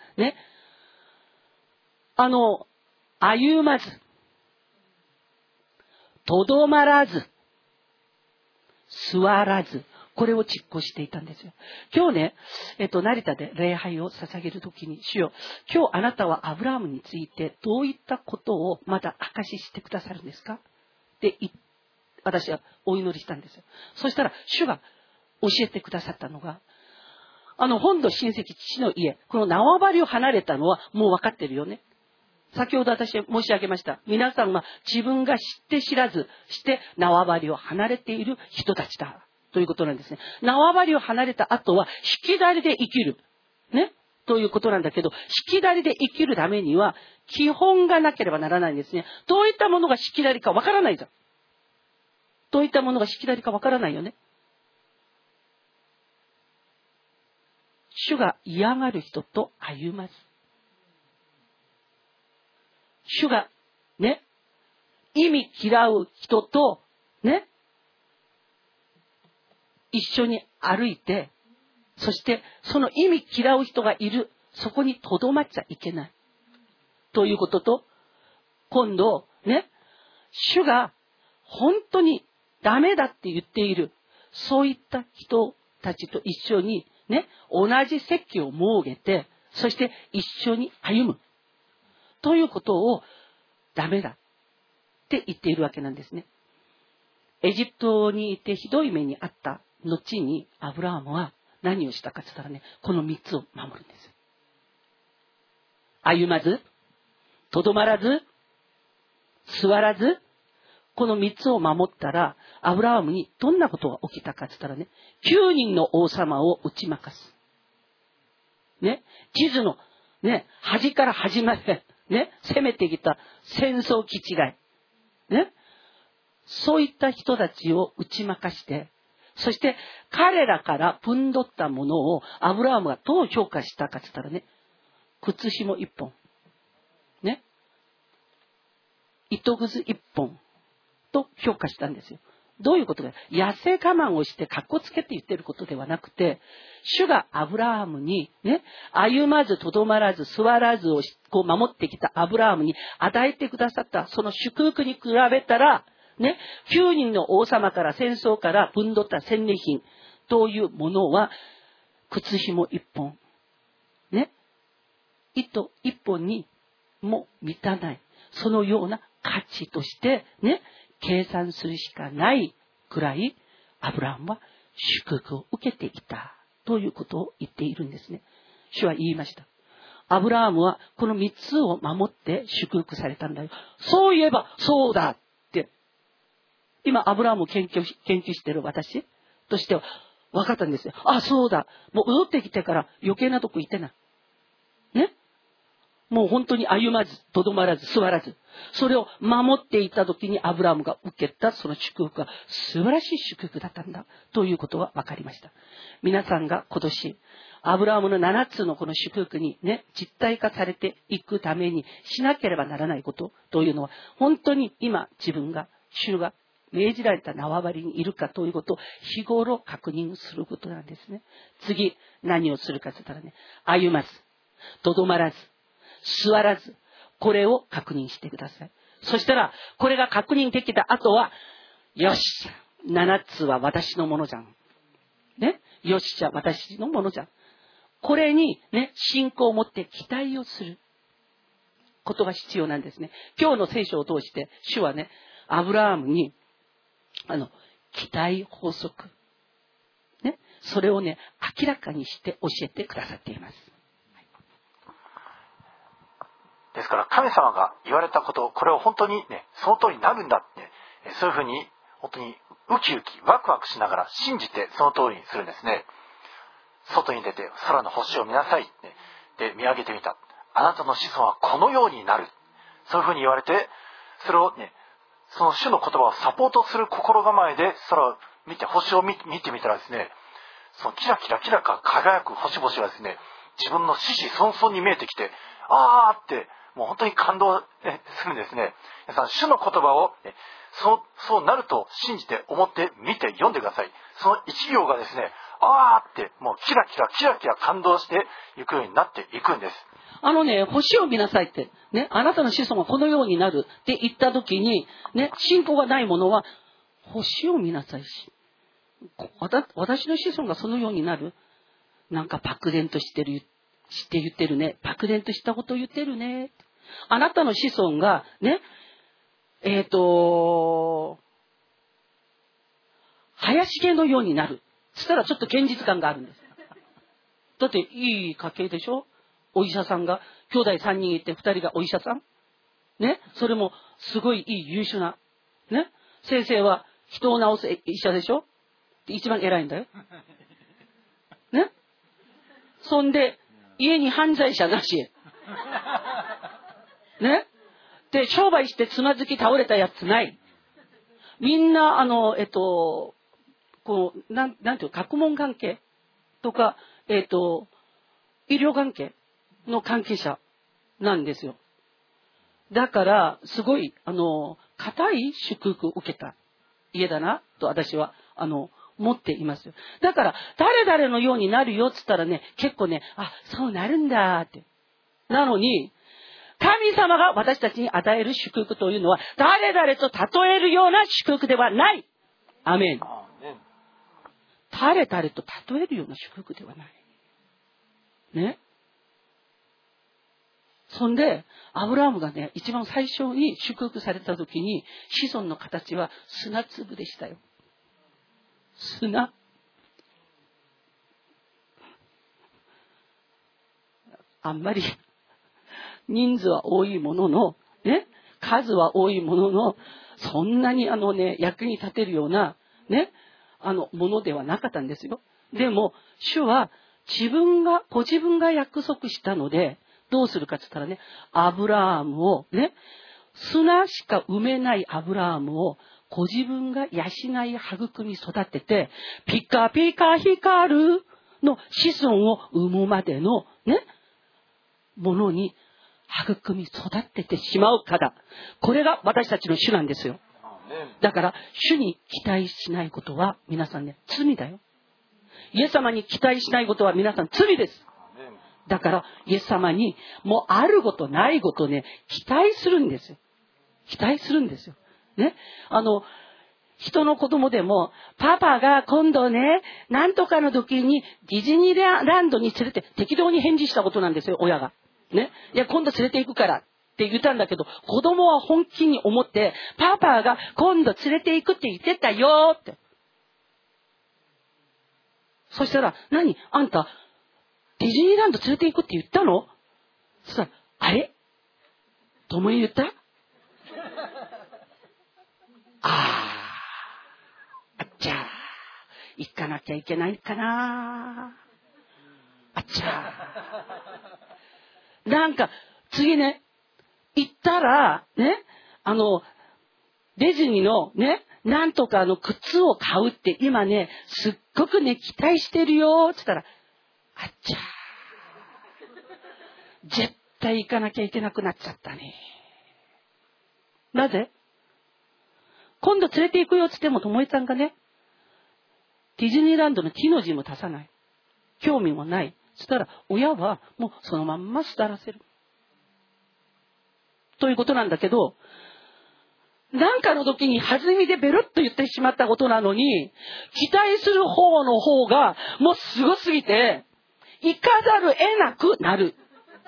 歩まず、とどまらず、座らず、これを実行していたんですよ。今日成田で礼拝を捧げるときに、主よ、今日あなたはアブラハムについてどういったことをまた証ししてくださるんですかって私はお祈りしたんですよ。そしたら主が教えてくださったのが、本土親戚父の家、この縄張りを離れたのはもう分かってるよね。先ほど私申し上げました。皆さんは自分が知って知らずして縄張りを離れている人たちだということなんですね。縄張りを離れた後は引きだりで生きるということなんだけど、引きだりで生きるためには基本がなければならないんですね。どういったものが引きだりかわからないじゃん。どういったものが引きだりかわからないよね。主が嫌がる人と歩まず。主が意味嫌う人と一緒に歩いて、そしてその意味嫌う人がいる、そこにとどまっちゃいけないということと、今度主が本当にダメだって言っている、そういった人たちと一緒に同じ席を設けて、そして一緒に歩むということをダメだって言っているわけなんですね。エジプトにいてひどい目にあった後に、アブラハムは何をしたかと言ったらこの3つを守るんですよ。歩まず、とどまらず、座らず、この3つを守ったら、アブラハムにどんなことが起きたかと言ったら9人の王様を打ち負かす。地図の端から端まで攻めてきた戦争気違い。そういった人たちを打ち負かして、そして彼らからぶんどったものをアブラハムがどう評価したかと言ったら靴紐1本。糸ぐず1本と評価したんですよ。どういうことか。痩せ我慢をしてかっこつけて言ってることではなくて、主がアブラハムに歩まずとどまらず座らずを守ってきたアブラハムに与えてくださったその祝福に比べたら、9人の王様から戦争からぶんどった戦利品というものは、靴紐1本、糸1本にも満たない、そのような価値として計算するしかないくらい、アブラハムは祝福を受けていたということを言っているんですね。主は言いました。アブラハムはこの3つを守って祝福されたんだよ。そういえばそうだって、今アブラハムを研究している私としては分かったんですよ。あ、そうだ。もう戻ってきてから余計なとこ行ってない。もう本当に歩まず、とどまらず、座らず。それを守っていた時にアブラハムが受けたその祝福が素晴らしい祝福だったんだということが分かりました。皆さんが今年、アブラハムの7つのこの祝福に実体化されていくためにしなければならないことというのは、本当に今自分が、主が命じられた縄張りにいるかということを日頃確認することなんですね。次、何をするかと言ったら歩まず、とどまらず、座らず、これを確認してください。そしたら、これが確認できた後は、よし、7つは私のものじゃん。よし、じゃあ私のものじゃん。これに信仰を持って期待をすることが必要なんですね。今日の聖書を通して、主はアブラハムに、期待法則。それを明らかにして教えてくださっています。 でですから神様が言われたこと、これを本当にね、その通りになるんだって、そういうふうに本当にウキウキワクワクしながら信じてその通りにするんですね。外に出て空の星を見なさい、ね、で見上げてみた。あなたの子孫はこのようになる。そういうふうに言われて、それをね、その主の言葉をサポートする心構えで空を見て、星を見てみたらですね、そのキラキラキラ輝く星々がですね、自分の子々孫々に見えてきて、あーってもう本当に感動するんですね。皆さん、主の言葉をそうなると信じて思って見て読んでください。その一行がですね、あーってもうキラキラキラキラ感動していくようになっていくんです。 星を見なさいって、ね、あなたの子孫がこのようになるって言った時に、ね、信仰がない者は、星を見なさいし、私の子孫がそのようになる、なんか漠然として言ってるね。漠然としたことを言ってるね。あなたの子孫が、ね、林毛のようになる。そしたらちょっと現実感があるんです。だっていい家系でしょ？お医者さんが、兄弟3人いて2人がお医者さん。ね。それもすごいいい優秀な。ね。先生は人を治す医者でしょ？一番偉いんだよ。ね。そんで、家に犯罪者なし。ね。で、商売してつまずき倒れたやつない。みんな、なんていう学問関係とか、医療関係の関係者なんですよ。だから、すごい、固い祝福を受けた家だな、と私は、持っていますよ。だから、誰々のようになるよって言ったらね、結構ね、あ、そうなるんだって。なのに、神様が私たちに与える祝福というのは、誰々と例えるような祝福ではない。アメン。誰々と例えるような祝福ではない。ね。そんで、アブラハムがね、一番最初に祝福された時に、子孫の形は砂粒でしたよ。砂。あんまり、人数は多いものの、ね、数は多いものの、そんなに役に立てるような、ね、ものではなかったんですよ。でも、主はご自分が約束したので、どうするかって言ったらね、アブラハムをね、砂しか埋めないアブラハムをご自分が養い育み育てて、ピカピカ光るの子孫を生むまでのね、ものに育み育ててしまうから。これが私たちの主なんですよ。だから、主に期待しないことは皆さんね、罪だよ。イエス様に期待しないことは皆さん罪です。だから、イエス様にもうあることないことをね、期待するんですよ。期待するんですよ。ね。人の子供でも、パパが今度ね、なんとかの時にディズニーランドに連れて、適当に返事したことなんですよ、親が。ね。いや、今度連れて行くからって言ったんだけど、子供は本気に思って、パパが今度連れて行くって言ってたよって。そしたら、あんた、ディズニーランド連れて行くって言ったの？そしたら、あれ？とも言った？あっちゃー、行かなきゃいけないかなー。あっちゃー。なんか、次ね、行ったら、ね、ディズニーのね、なんとか靴を買うって今ね、すっごくね、期待してるよーって言ったら、あっちゃー。絶対行かなきゃいけなくなっちゃったね。なぜ？今度連れて行くよって言っても、ともえちゃんがね、ディズニーランドの木の字も足さない。興味もない。そしたら、親はもうそのまんま廃らせる。ということなんだけど、なんかの時に弾みでベロッと言ってしまったことなのに、期待する方の方がもうすごすぎて、行かざる得なくなる。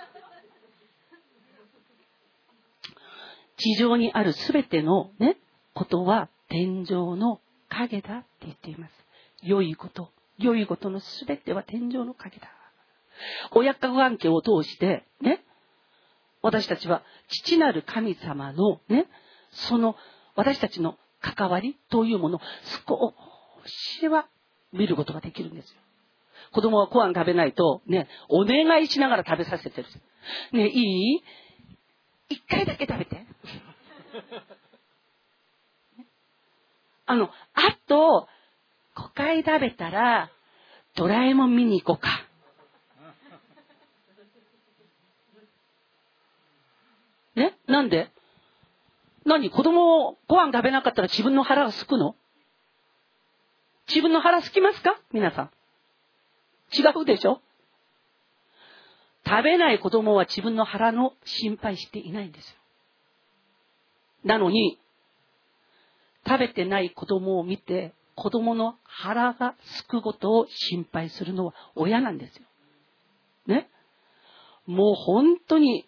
地上にあるすべてのね、ことは天上の影だって言っています。良いことのすべては天上の影だ。親子関係を通してね、 私たちは父なる神様のね、その私たちの関わりというものを少しは見ることができるんですよ。子供はご飯食べないとね、お願いしながら食べさせてる。ね、いい？一回だけ食べて。あと5回食べたらドラえもん見に行こうか。ね、なんで？子供ご飯食べなかったら自分の腹が空くの？自分の腹空きますか？皆さん。違うでしょ？食べない子供は自分の腹の心配していないんですよ。なのに、食べてない子供を見て、子供の腹が空くことを心配するのは親なんですよ。ね。もう本当に、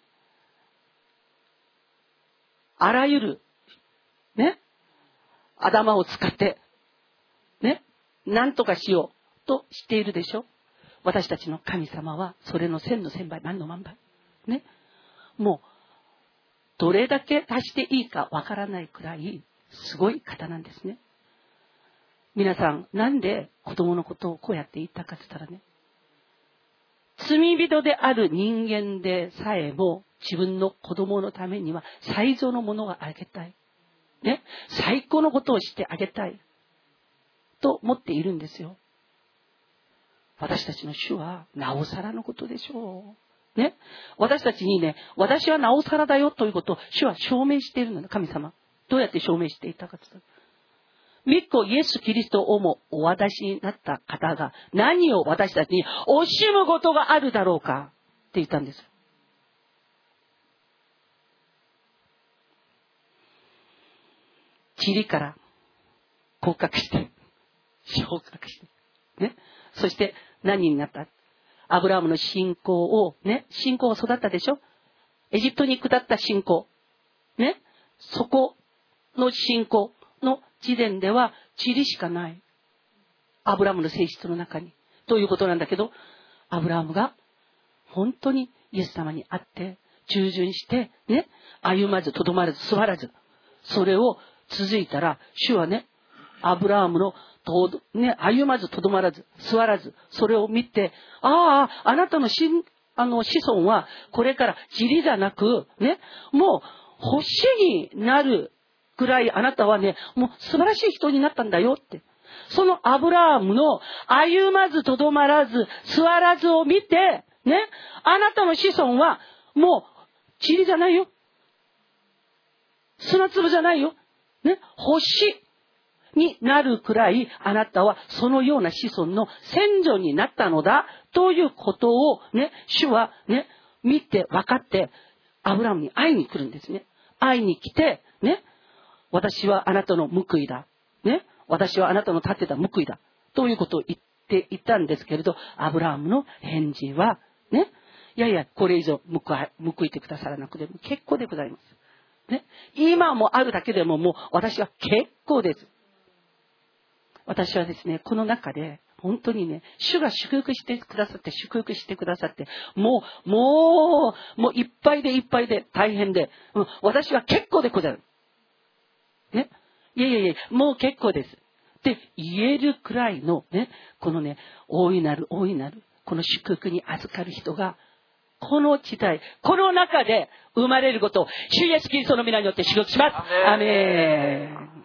あらゆる、ね、頭を使って、ね、なんとかしようとしているでしょ。私たちの神様はそれの千の千倍、万の万倍。ね。もう、どれだけ足していいかわからないくらい、すごい方なんですね。皆さん、なんで子供のことをこうやって言ったかって言ったらね、罪人である人間でさえも自分の子供のためには最上のものがあげたい。ね。最高のことをしてあげたい。と思っているんですよ。私たちの主はなおさらのことでしょう。ね。私たちにね、私はなおさらだよということを主は証明しているのね、神様。どうやって証明していたかというと、御子イエス・キリストをもお渡しになった方が何を私たちに惜しむことがあるだろうかって言ったんですよ。塵から降格して、昇格して、ね。そして何になった？アブラハムの信仰を、ね、信仰を育ったでしょ？エジプトに下った信仰。ね。そこの信仰の時点では塵しかない。アブラハムの性質の中に。ということなんだけど、アブラハムが本当にイエス様に会って、従順して、ね、歩まず、とどまらず、座らず、それを続いたら、主はね、アブラハムの歩まずとどまらず座らず、それを見て、あなたの子孫はこれから塵じゃなくね、もう星になるくらいあなたはね、もう素晴らしい人になったんだよって。そのアブラハムの歩まずとどまらず座らずを見てね、あなたの子孫はもう塵じゃないよ、砂粒じゃないよね、星になるくらいあなたはそのような子孫の先祖になったのだということをね、主はね、見て分かってアブラハムに会いに来るんですね。会いに来てね、私はあなたの報いだね、私はあなたの立てた報いだということを言っていたんですけれど、アブラハムの返事はね、いやいや、これ以上報いてくださらなくても結構でございますね。今もあるだけでももう私は結構です。私はですね、この中で本当にね、主が祝福してくださって、もういっぱいで大変で、私は結構でござる。ね、いや、もう結構です。って言えるくらいのね、このね、大いなる、この祝福に預かる人が、この地帯、この中で生まれることを、主イエスキリストの皆によって祝福します。アメン。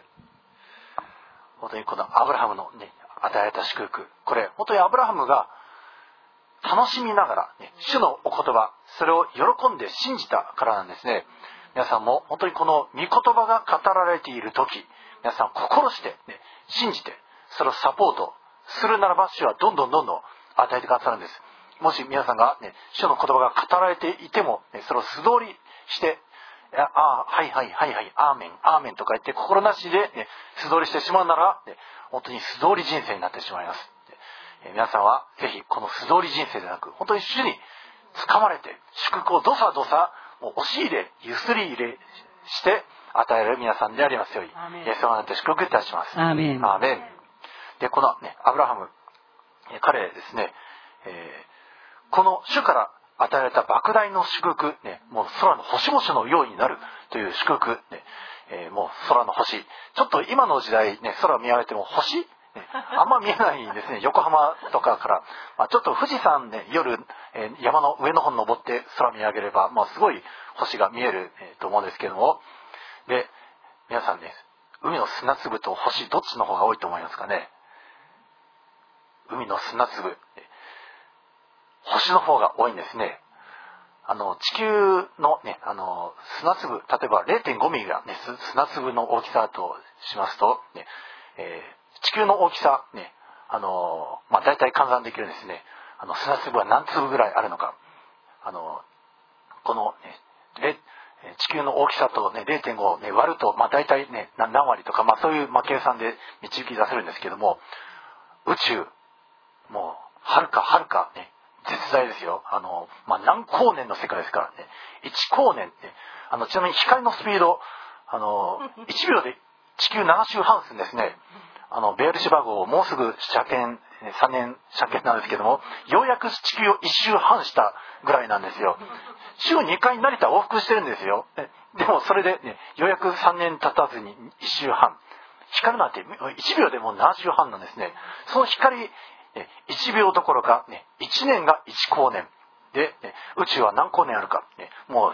本当にこのアブラハムのね、与えた祝福、これ本当にアブラハムが楽しみながら、ね、主のお言葉、それを喜んで信じたからなんですね。皆さんも本当にこの御言葉が語られている時、皆さん心して、ね、信じてそれをサポートするならば、主はどんどん与えてくださるんです。もし皆さんが、ね、主の言葉が語られていても、ね、それを素通りしてはい、アーメンとか言って心なしで、ね、素通りしてしまうなら、ね、本当に素通り人生になってしまいます。皆さんはぜひこの素通り人生でなく、本当に主に掴まれて祝福をどさもう押し入れゆすり入れして与えられる皆さんでありますように、イエス様によって祝福いたします。 アーメン。 で、この、ね、アブラハム、彼ですね、この主から与えられた莫大の祝福、ね、もう空の星々のようになるという祝福、ね、もう空の星、ちょっと今の時代、ね、空見上げても星、ね、あんま見えないんですね。横浜とかから、ちょっと富士山ね、夜、山の上の方に登って空見上げれば、すごい星が見える、と思うんですけども、で、皆さんね、海の砂粒と星、どっちの方が多いと思いますかね。海の砂粒、星の方が多いんですね。地球のね、砂粒、例えば 0.5 ミリがね、砂粒の大きさとしますと、ね、地球の大きさ、ね、大体換算できるんですね。砂粒は何粒ぐらいあるのか。この、ね、地球の大きさと、ね、0.5 を、ね、割ると、大体ね、何割とか、そういう、計算で導き出せるんですけども、宇宙、もう、はるか、ね、絶大ですよ。何光年の世界ですからね。1光年って、ちなみに光のスピード、1秒で地球7周半するんですね。ベールシバ号をもうすぐ3年車検なんですけども、ようやく地球を1周半したぐらいなんですよ。週2回成田往復してるんですよ。でもそれで、ね、ようやく3年経たずに1周半。光なんて1秒でもう7周半なんですね。その光、1秒どころか、ね、1年が1光年で、ね、宇宙は何光年あるか、ね、もう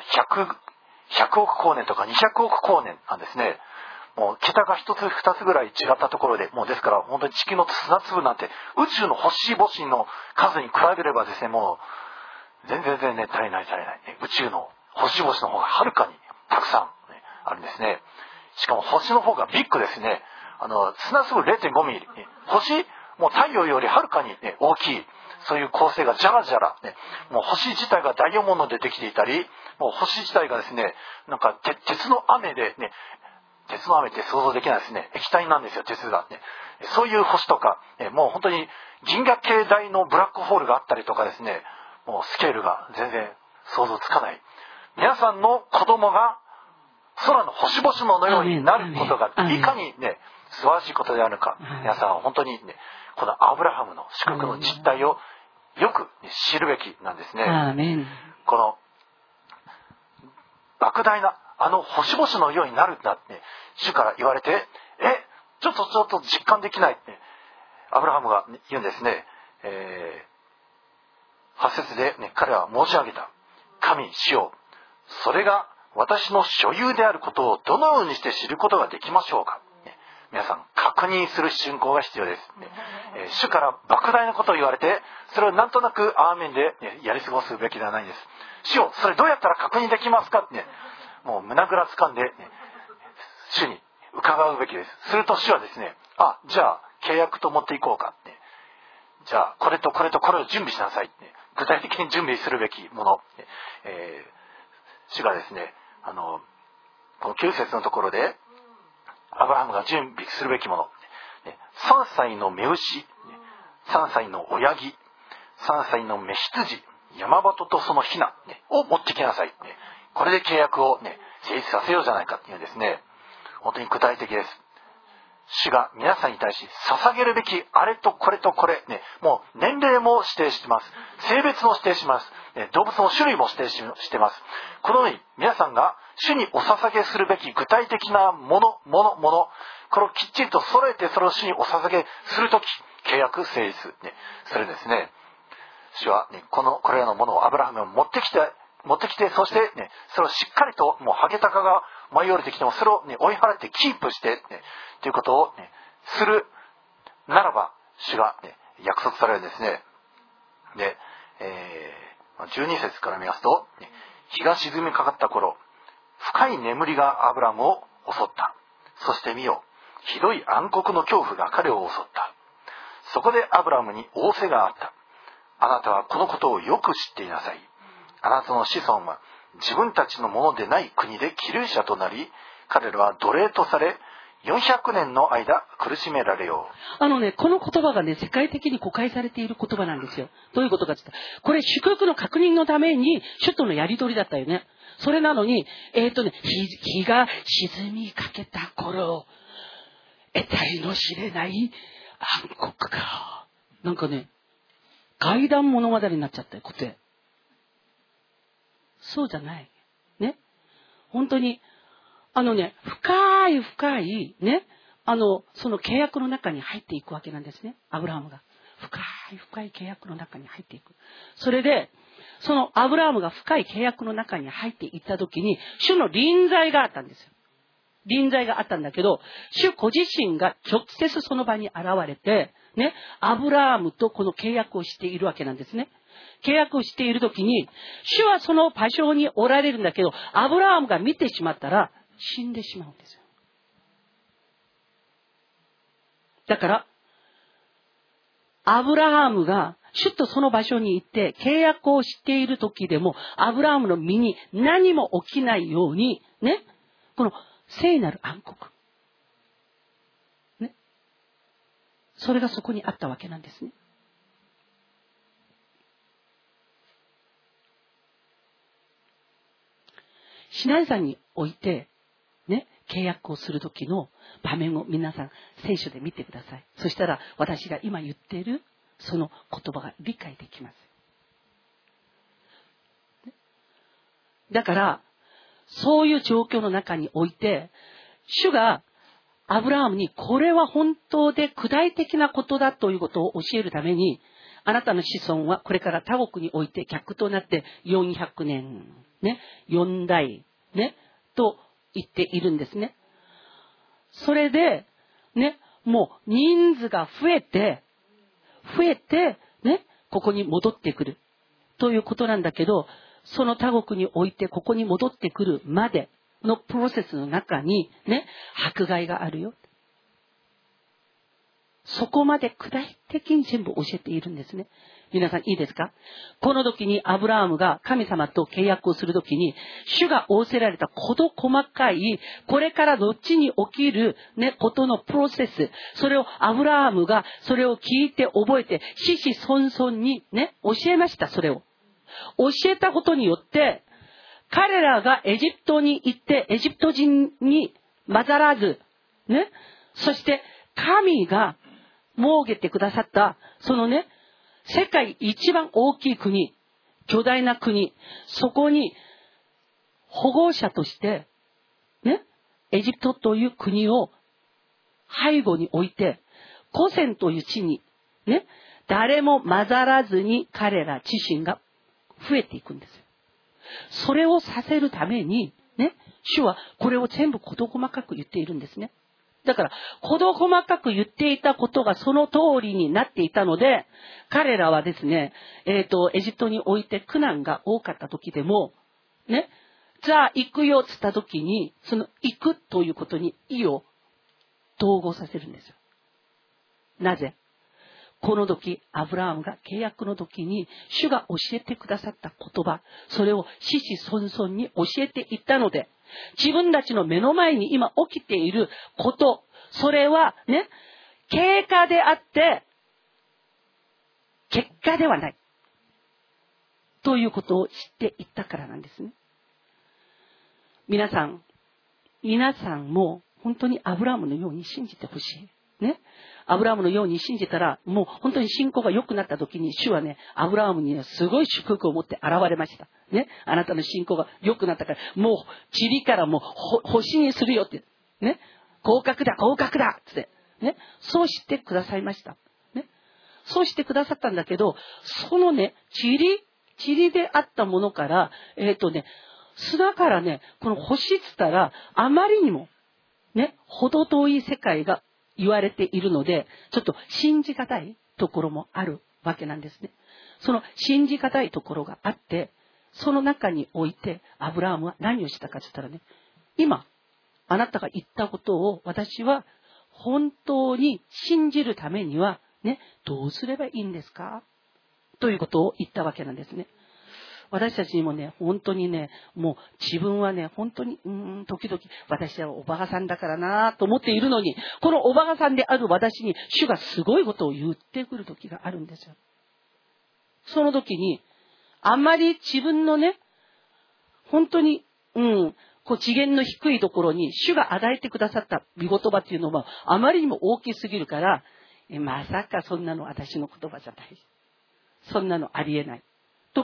100億光年とか200億光年なんですね。もう桁が1つ2つぐらい違ったところで、もうですから本当に地球の砂粒なんて宇宙の星々の数に比べればですね、もう全然ね、足りない、ね、宇宙の星々の方がはるかにたくさん、ね、あるんですね。しかも星の方がビッグですね。砂粒 0.5 ミリ、ね、星もう太陽よりはるかに、ね、大きい、そういう構成がじゃらじゃら、ね、もう星自体がダイヤモンドでできていたり、もう星自体がですね、なんか鉄の雨でね、鉄の雨って想像できないですね。液体なんですよ、鉄が、ね。そういう星とか、もう本当に銀河系大のブラックホールがあったりとかですね、もうスケールが全然想像つかない。皆さんの子供が空の星々のようになることがいかにね、素晴らしいことであるか、皆さん本当にね、このアブラハムの祝福の実態をよく知るべきなんですね。この莫大な星々のようになるんだって主から言われて、ちょっと実感できないってアブラハムが言うんですね。8節で、ね、彼は申し上げた。神、主よ、それが私の所有であることをどのようにして知ることができましょうか。皆さん確認する瞬間が必要です。主から莫大なことを言われて、それをなんとなくアーメンで、やり過ごすべきではないんです。主よ、それどうやったら確認できますかってね、もう胸ぐらつかんで、主に伺うべきです。すると主はですね、じゃあ契約と持っていこうかって、じゃあこれとこれとこれを準備しなさいって、具体的に準備するべきもの、主がですね、この9節のところでアブラハムが準備するべきもの、3歳の雌牛、3歳の親木、3歳の雌羊、山鳩とその雛を持ってきなさい。これで契約をね、成立させようじゃないかっていうですね、本当に具体的です。主が皆さんに対し捧げるべきあれとこれとこれ、ね、もう年齢も指定してます。性別も指定します。動物の種類も指定してます。このように皆さんが主にお捧げするべき具体的なもの、これをきっちりと揃えてそれを主にお捧げするとき、契約成立、するんですね。主は、これらのものをアブラハムに持ってきて、そして、それをしっかりと、もうハゲタカが舞い降りてきても、それを、追い払ってキープして、ということを、するならば、主が、約束されるんですね。で、12節から見ますと、日が沈みかかった頃、深い眠りがアブラムを襲った。そして見よ、ひどい暗黒の恐怖が彼を襲った。そこでアブラムに仰せがあった。あなたはこのことをよく知っていなさい。あなたの子孫は自分たちのものでない国で寄留者となり、彼らは奴隷とされ、400年の間苦しめられよう。 この言葉がね、世界的に誤解されている言葉なんですよ。どういうことかって言ったら、これ祝福の確認のために主とのやり取りだったよね。それなのに、日が沈みかけた頃、得体の知れない暗黒が、怪談物語になっちゃったよ、こて。 そうじゃない。ね。本当に、深い深い、ね、その契約の中に入っていくわけなんですね。アブラハムが。深い深い契約の中に入っていく。それで、そのアブラハムが深い契約の中に入っていったときに、主の臨在があったんですよ。臨在があったんだけど、主ご自身が直接その場に現れて、ね、アブラハムとこの契約をしているわけなんですね。契約をしているときに、主はその場所におられるんだけど、アブラハムが見てしまったら死んでしまうんですよ。だから、アブラハムが主とその場所に行って契約をしているときでも、アブラハムの身に何も起きないように、ね、この聖なる暗黒。ね。それがそこにあったわけなんですね。シナイ山において、ね、契約をするときの場面を皆さん聖書で見てください。そしたら私が今言っているその言葉が理解できます。だから、そういう状況の中において、主がアブラハムにこれは本当で具体的なことだということを教えるために、あなたの子孫はこれから他国において客となって400年、ね、4代、ね、と言っているんですね。それで、ね、もう人数が増えて、ね、ここに戻ってくるということなんだけど、その他国においてここに戻ってくるまでのプロセスの中にね、迫害があるよ。そこまで具体的に全部教えているんですね。皆さんいいですか？この時にアブラハムが神様と契約をする時に、主が仰せられた事細かい、これからどっちに起きるね、ことのプロセス、それをアブラハムがそれを聞いて覚えて、子々孫々にね、教えました、それを。教えたことによって、彼らがエジプトに行って、エジプト人に混ざらず、ね、そして神が設けてくださった、そのね、世界一番大きい国、巨大な国、そこに保護者として、ね、エジプトという国を背後に置いて、古銭という地に、ね、誰も混ざらずに彼ら自身が増えていくんですよ。それをさせるために、ね、主はこれを全部事細かく言っているんですね。だから、事細かく言っていたことがその通りになっていたので、彼らはですね、エジプトにおいて苦難が多かった時でも、ね、じゃあ行くよって言った時に、その行くということに意を統合させるんですよ。なぜ？この時、アブラハムが契約の時に、主が教えてくださった言葉、それを子々孫々に教えていったので、自分たちの目の前に今起きていること、それはね、経過であって、結果ではない。ということを知っていったからなんですね。皆さんも本当にアブラハムのように信じてほしい。ね。アブラハムのように信じたら、もう本当に信仰が良くなった時に、主はね、アブラハムにはすごい祝福を持って現れました。ね。あなたの信仰が良くなったから、もう塵からもう星にするよって。ね。合格だって。ね。そうしてくださいました。ね。そうしてくださったんだけど、そのね、塵であったものから、砂からね、この星っつったら、あまりにも、ね、程遠い世界が言われているので、ちょっと信じがたいところもあるわけなんですね。その信じがたいところがあって、その中において、アブラハムは何をしたかと言ったらね、今、あなたが言ったことを私は本当に信じるためには、ね、どうすればいいんですか？ということを言ったわけなんですね。私たちにもね、本当にね、もう自分はね、本当に、時々、私はおばあさんだからなと思っているのに、このおばあさんである私に、主がすごいことを言ってくる時があるんですよ。その時に、あんまり自分のね、本当に、次元の低いところに、主が与えてくださった御言葉っていうのは、あまりにも大きすぎるから、まさかそんなの私の言葉じゃない。そんなのありえない。とか、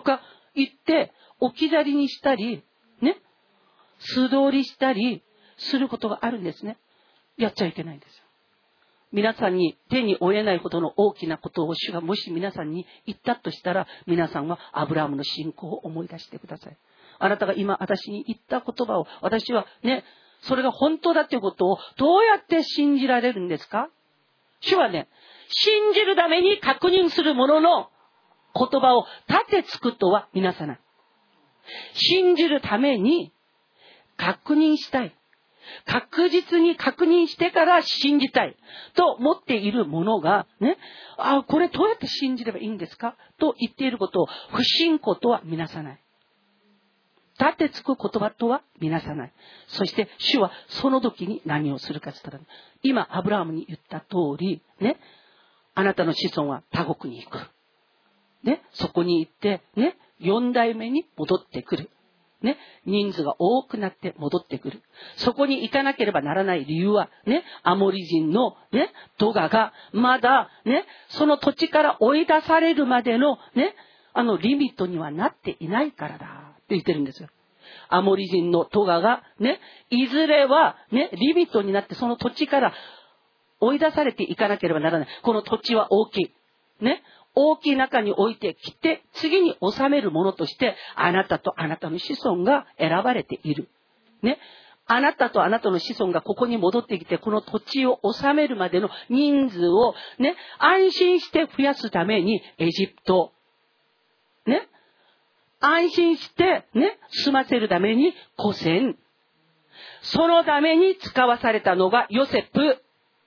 行って置き去りにしたりね、素通りしたりすることがあるんですね。やっちゃいけないんですよ。皆さんに手に負えないほどの大きなことを主がもし皆さんに言ったとしたら、皆さんはアブラハムの信仰を思い出してください。あなたが今私に言った言葉を、私はね、それが本当だということをどうやって信じられるんですか？主はね、信じるために確認するものの言葉を立てつくとはみなさない。信じるために確認したい。確実に確認してから信じたいと思っているものがね、これどうやって信じればいいんですかと言っていることを不信仰とはみなさない。立てつく言葉とはみなさない。そして主はその時に何をするかと言ったら、今アブラハムに言った通りね、あなたの子孫は他国に行く。ね、そこに行ってね、4代目に戻ってくる。ね、人数が多くなって戻ってくる。そこに行かなければならない理由はね、アモリ人のね、ドガがまだね、その土地から追い出されるまでのね、リミットにはなっていないからだって言ってるんですよ。アモリ人のドガがね、いずれはね、リミットになってその土地から追い出されていかなければならない。この土地は大きい。ね。大きい中に置いてきて、次に治めるものとして、あなたとあなたの子孫が選ばれている。ね。あなたとあなたの子孫がここに戻ってきて、この土地を治めるまでの人数をね、安心して増やすために、エジプト、ね。安心してね、済ませるために古銭。そのために使わされたのがヨセフ。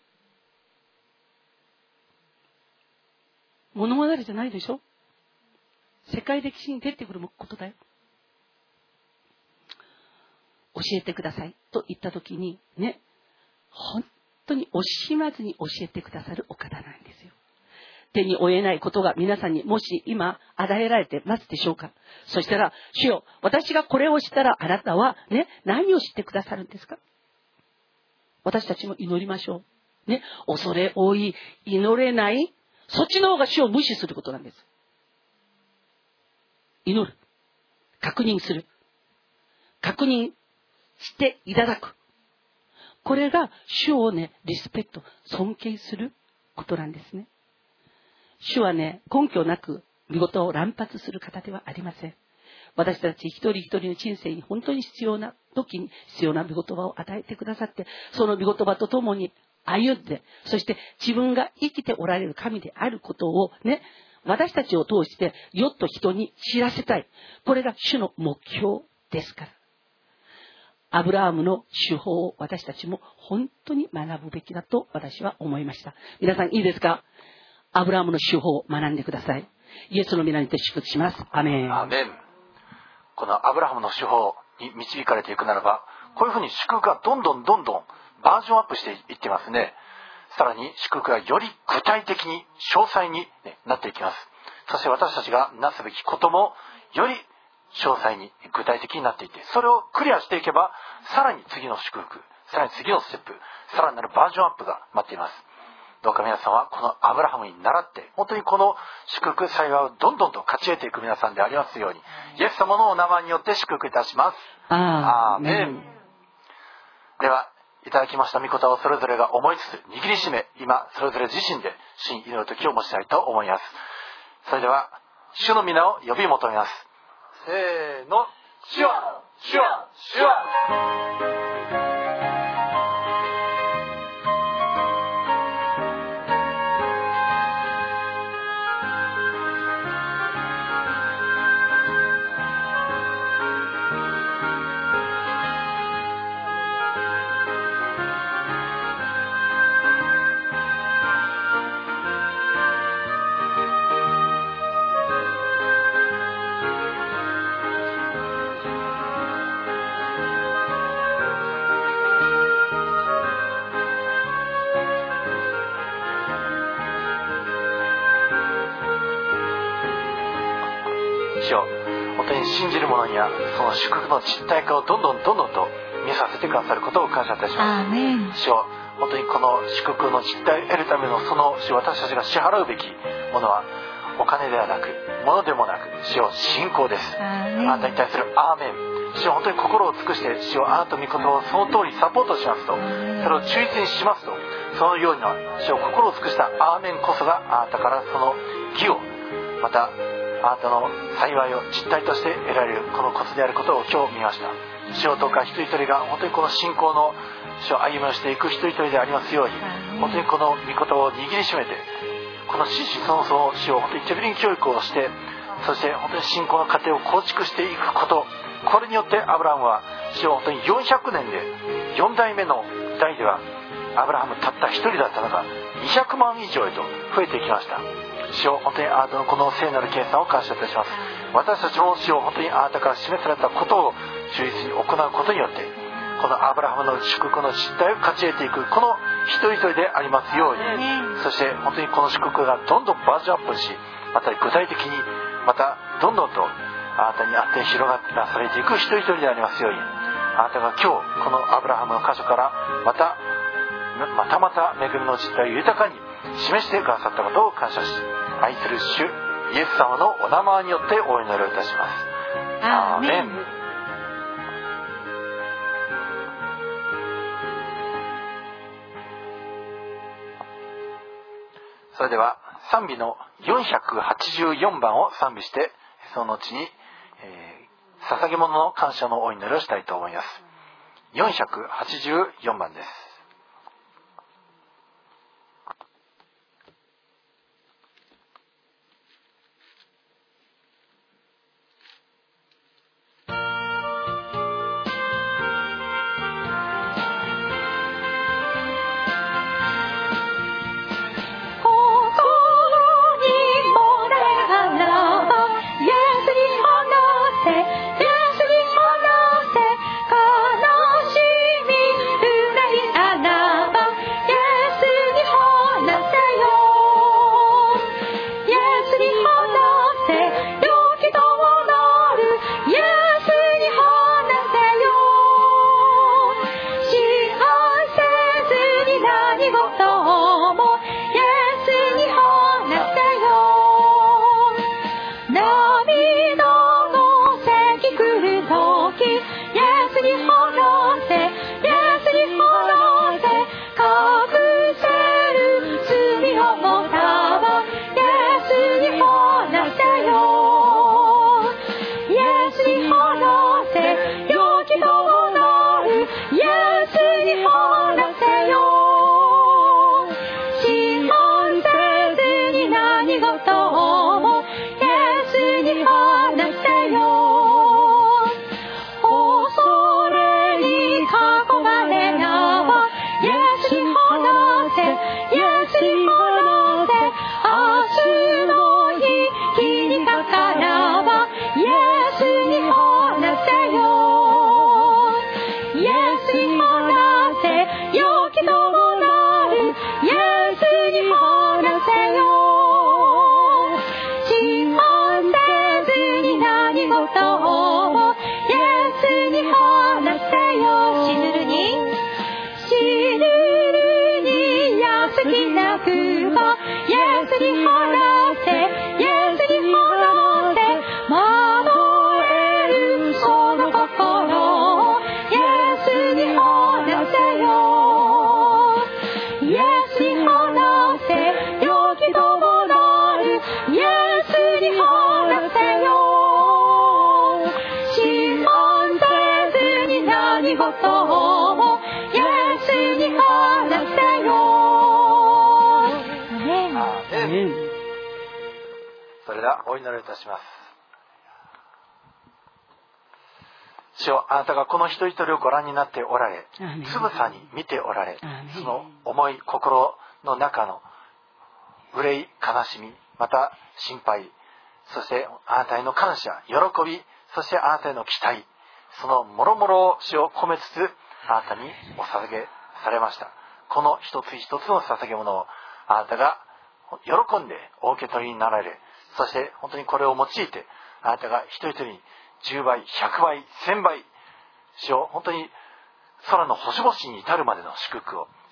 物語じゃないでしょ。世界歴史に出てくることだよ。教えてくださいと言ったときにね、本当に惜しまずに教えてくださるお方なんですよ。手に負えないことが皆さんにもし今与えられてますでしょうか。そしたら、主よ、私がこれをしたらあなたはね、何を知ってくださるんですか。私たちも祈りましょう。ね、恐れ多い、祈れない、そっちの方が主を無視することなんです。祈る。確認する。確認していただく。これが主をね、リスペクト、尊敬することなんですね。主はね、根拠なく御事を乱発する方ではありません。私たち一人一人の人生に本当に必要な時に必要な御言葉を与えてくださって、その御言葉とともに歩んで、そして自分が生きておられる神であることをね、私たちを通してよっと人に知らせたい。これが主の目標ですから。アブラハムの手法を私たちも本当に学ぶべきだと私は思いました。皆さんいいですか？アブラハムの手法を学んでください。イエスの皆にて祝福します。アメン。 アメン。このアブラハムの手法に導かれていくならば、こういうふうに祝福がどんどんバージョンアップしていってますね。さらに祝福がより具体的に詳細になっていきます。そして私たちがなすべきこともより詳細に具体的になっていって、それをクリアしていけば、さらに次の祝福、さらに次のステップ、さらなるバージョンアップが待っています。どうか皆さんはこのアブラハムに倣って、本当にこの祝福幸いをどんどんと勝ち得ていく皆さんでありますように、イエス様のお名前によって祝福いたします。アーメン。では、いただきました御言葉をそれぞれが思いつつ握りしめ、今それぞれ自身で主に祈る時を持ちたいと思います。それでは主の皆を呼び求めます。せーの、主よ、主よ、主よ。本当に信じる者にはその祝福の実体化をどんどんと見させてくださることを感謝いたします。主よ、本当にこの祝福の実体を得るためのその私たちが支払うべきものはお金ではなく物でもなく、主よ信仰です。あなたに対するアーメン。主よ本当に心を尽くして、主よあなたの御言葉をその通りサポートしますと、それを忠実にしますと、そのような主よ心を尽くしたアーメンこそがあなたからその義を、またあなたの幸いを実体として得られるこのコツであることを今日見ました。主よどうか一人一人が本当にこの信仰の主を歩みをしていく一人一人でありますように、本当にこの御言葉を握りしめて、この子々孫々を主を本当にジェベリン教育をして、そして本当に信仰の過程を構築していくこと、これによってアブラハムは主を本当に400年で4代目の代ではアブラハムたった一人だったのが200万以上へと増えていきました。主を本当にあなたのこの聖なる計算を感謝いたします。私たちも主を本当にあなたから示されたことを忠実に行うことによって、このアブラハムの祝福の実態を勝ち得ていくこの一人一人でありますように、そして本当にこの祝福がどんどんバージョンアップし、また具体的にまたどんどんとあなたにあって広がってなされていく一人一人でありますように、あなたが今日このアブラハムの箇所からまた恵みの実態を豊かに示してくださったことを感謝し、愛する主イエス様のお名前によってお祈りをいたします。アーメン。それでは賛美の484番を賛美して、その後に、捧げ物の感謝のお祈りをしたいと思います。484番です。それではお祈りいたします。主よ、あなたがこの一人一人をご覧になっておられ、つぶさに見ておられ、その重い心の中の憂い、悲しみ、また心配、そしてあなたへの感謝、喜び、そしてあなたへの期待、そのもろもろを主を込めつつあなたにお捧げされました。この一つ一つの捧げ物をあなたが喜んでお受け取りになられ、そして本当にこれを用いてあなたが一人一人に10倍、100倍、1000倍、主を本当に空の星々に至るまでの祝福を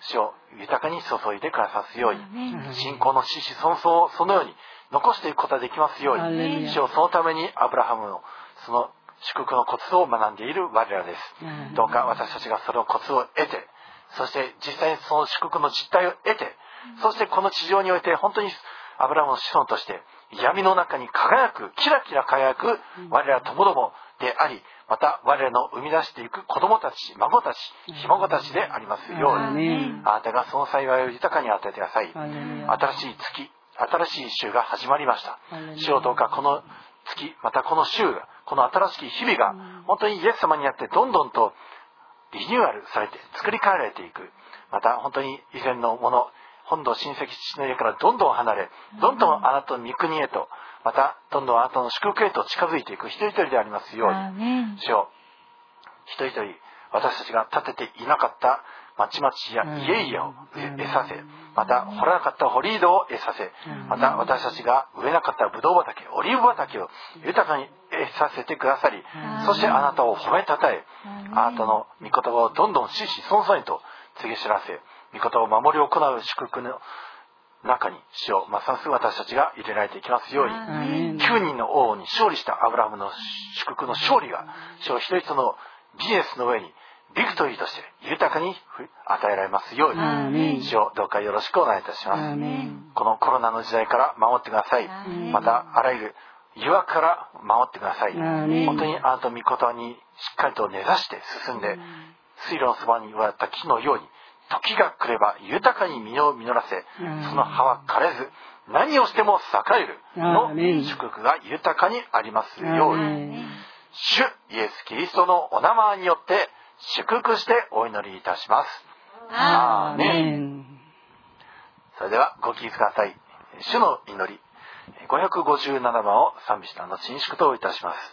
主を豊かに注いでくださすように、信仰の子々孫々をそのように残していくことができますように、主をそのためにアブラハムのその祝福のコツを学んでいる我らです。どうか私たちがそのコツを得て、そして実際にその祝福の実態を得て、そしてこの地上において本当にアブラハムの子孫として闇の中に輝く、キラキラ輝く我ら友どもであり、また我らの生み出していく子供たち、孫たち、ひ孫たちでありますように、あなたがその幸いを豊かに与えてください。新しい月、新しい週が始まりました。主をどうかこの月、またこの週が、この新しい日々が本当にイエス様にあってどんどんとリニューアルされて作り変えられていく。また本当に以前のもの、本土親戚父の家からどんどん離れ、どんどんあなたの御国へと、またどんどんあなたの祝福へと近づいていく一人一人でありますように、主よ、一人一人私たちが建てていなかった町々や家々を得させ、また掘らなかった堀井戸を得させ、また私たちが植えなかったブドウ畑、オリーブ畑を豊かに得させてくださり、そしてあなたを褒めたたえ、あなたの御言葉をどんどん子々孫々にと告げ知らせ、御言葉を守り行う祝福の中に主をますます私たちが入れられていきますように、9人の王に勝利したアブラハムの祝福の勝利が主を一人のビジネスの上にビクトリーとして豊かに与えられますように、主をどうかよろしくお願いいたします。このコロナの時代から守ってください。またあらゆる誘惑から守ってください。本当にあなたの御言葉にしっかりと根ざして進んで、水路のそばに植わった木のように、時が来れば豊かに実を実らせ、その葉は枯れず何をしても栄えるの祝福が豊かにありますように、主イエスキリストのお名前によって祝福してお祈りいたします。アーメン。それではご起立ください。主の祈り557番を賛美した後に祝祷いたします。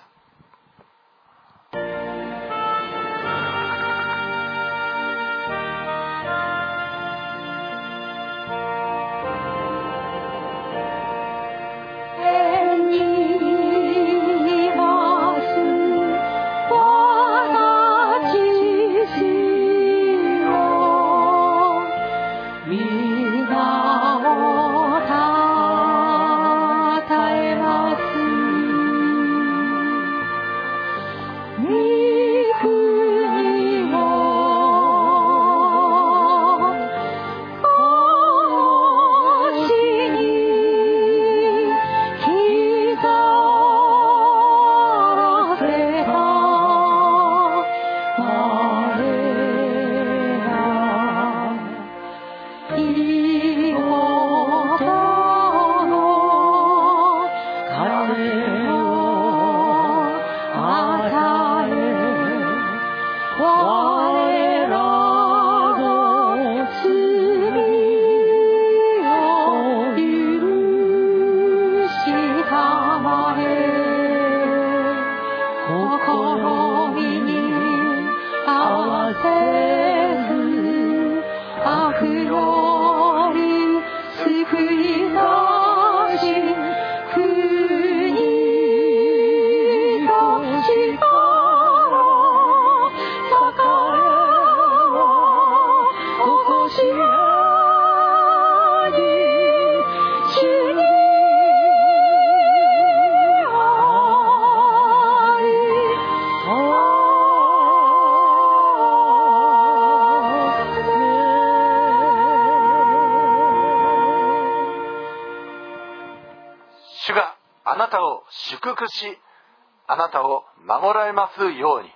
祝福し、あなたを守られますように。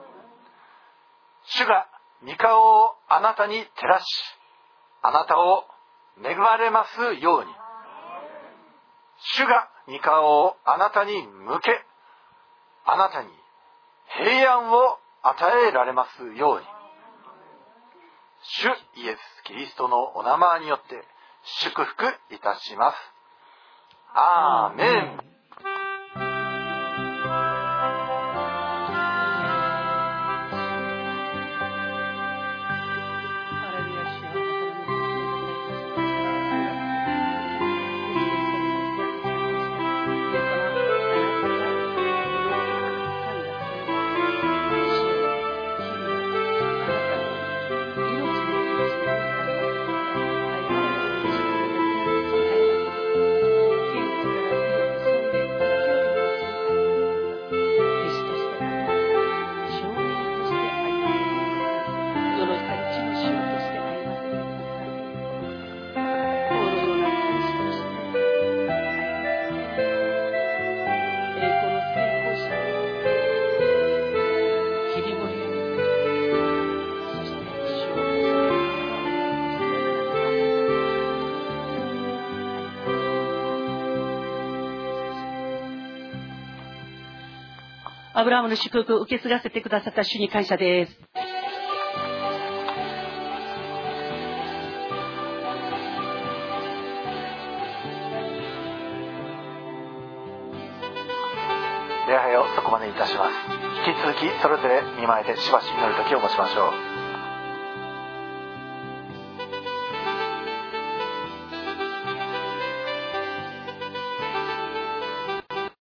主が御顔をあなたに照らし、あなたを恵まれますように。主が御顔をあなたに向け、あなたに平安を与えられますように。主イエス・キリストのお名前によって祝福いたします。アーメン。 アブラハムの祝福を受け継がせてくださった主に感謝です。 礼拝をそこまでいたします。引き続きそれぞれ見舞いでしばし祈る時を持ちましょう。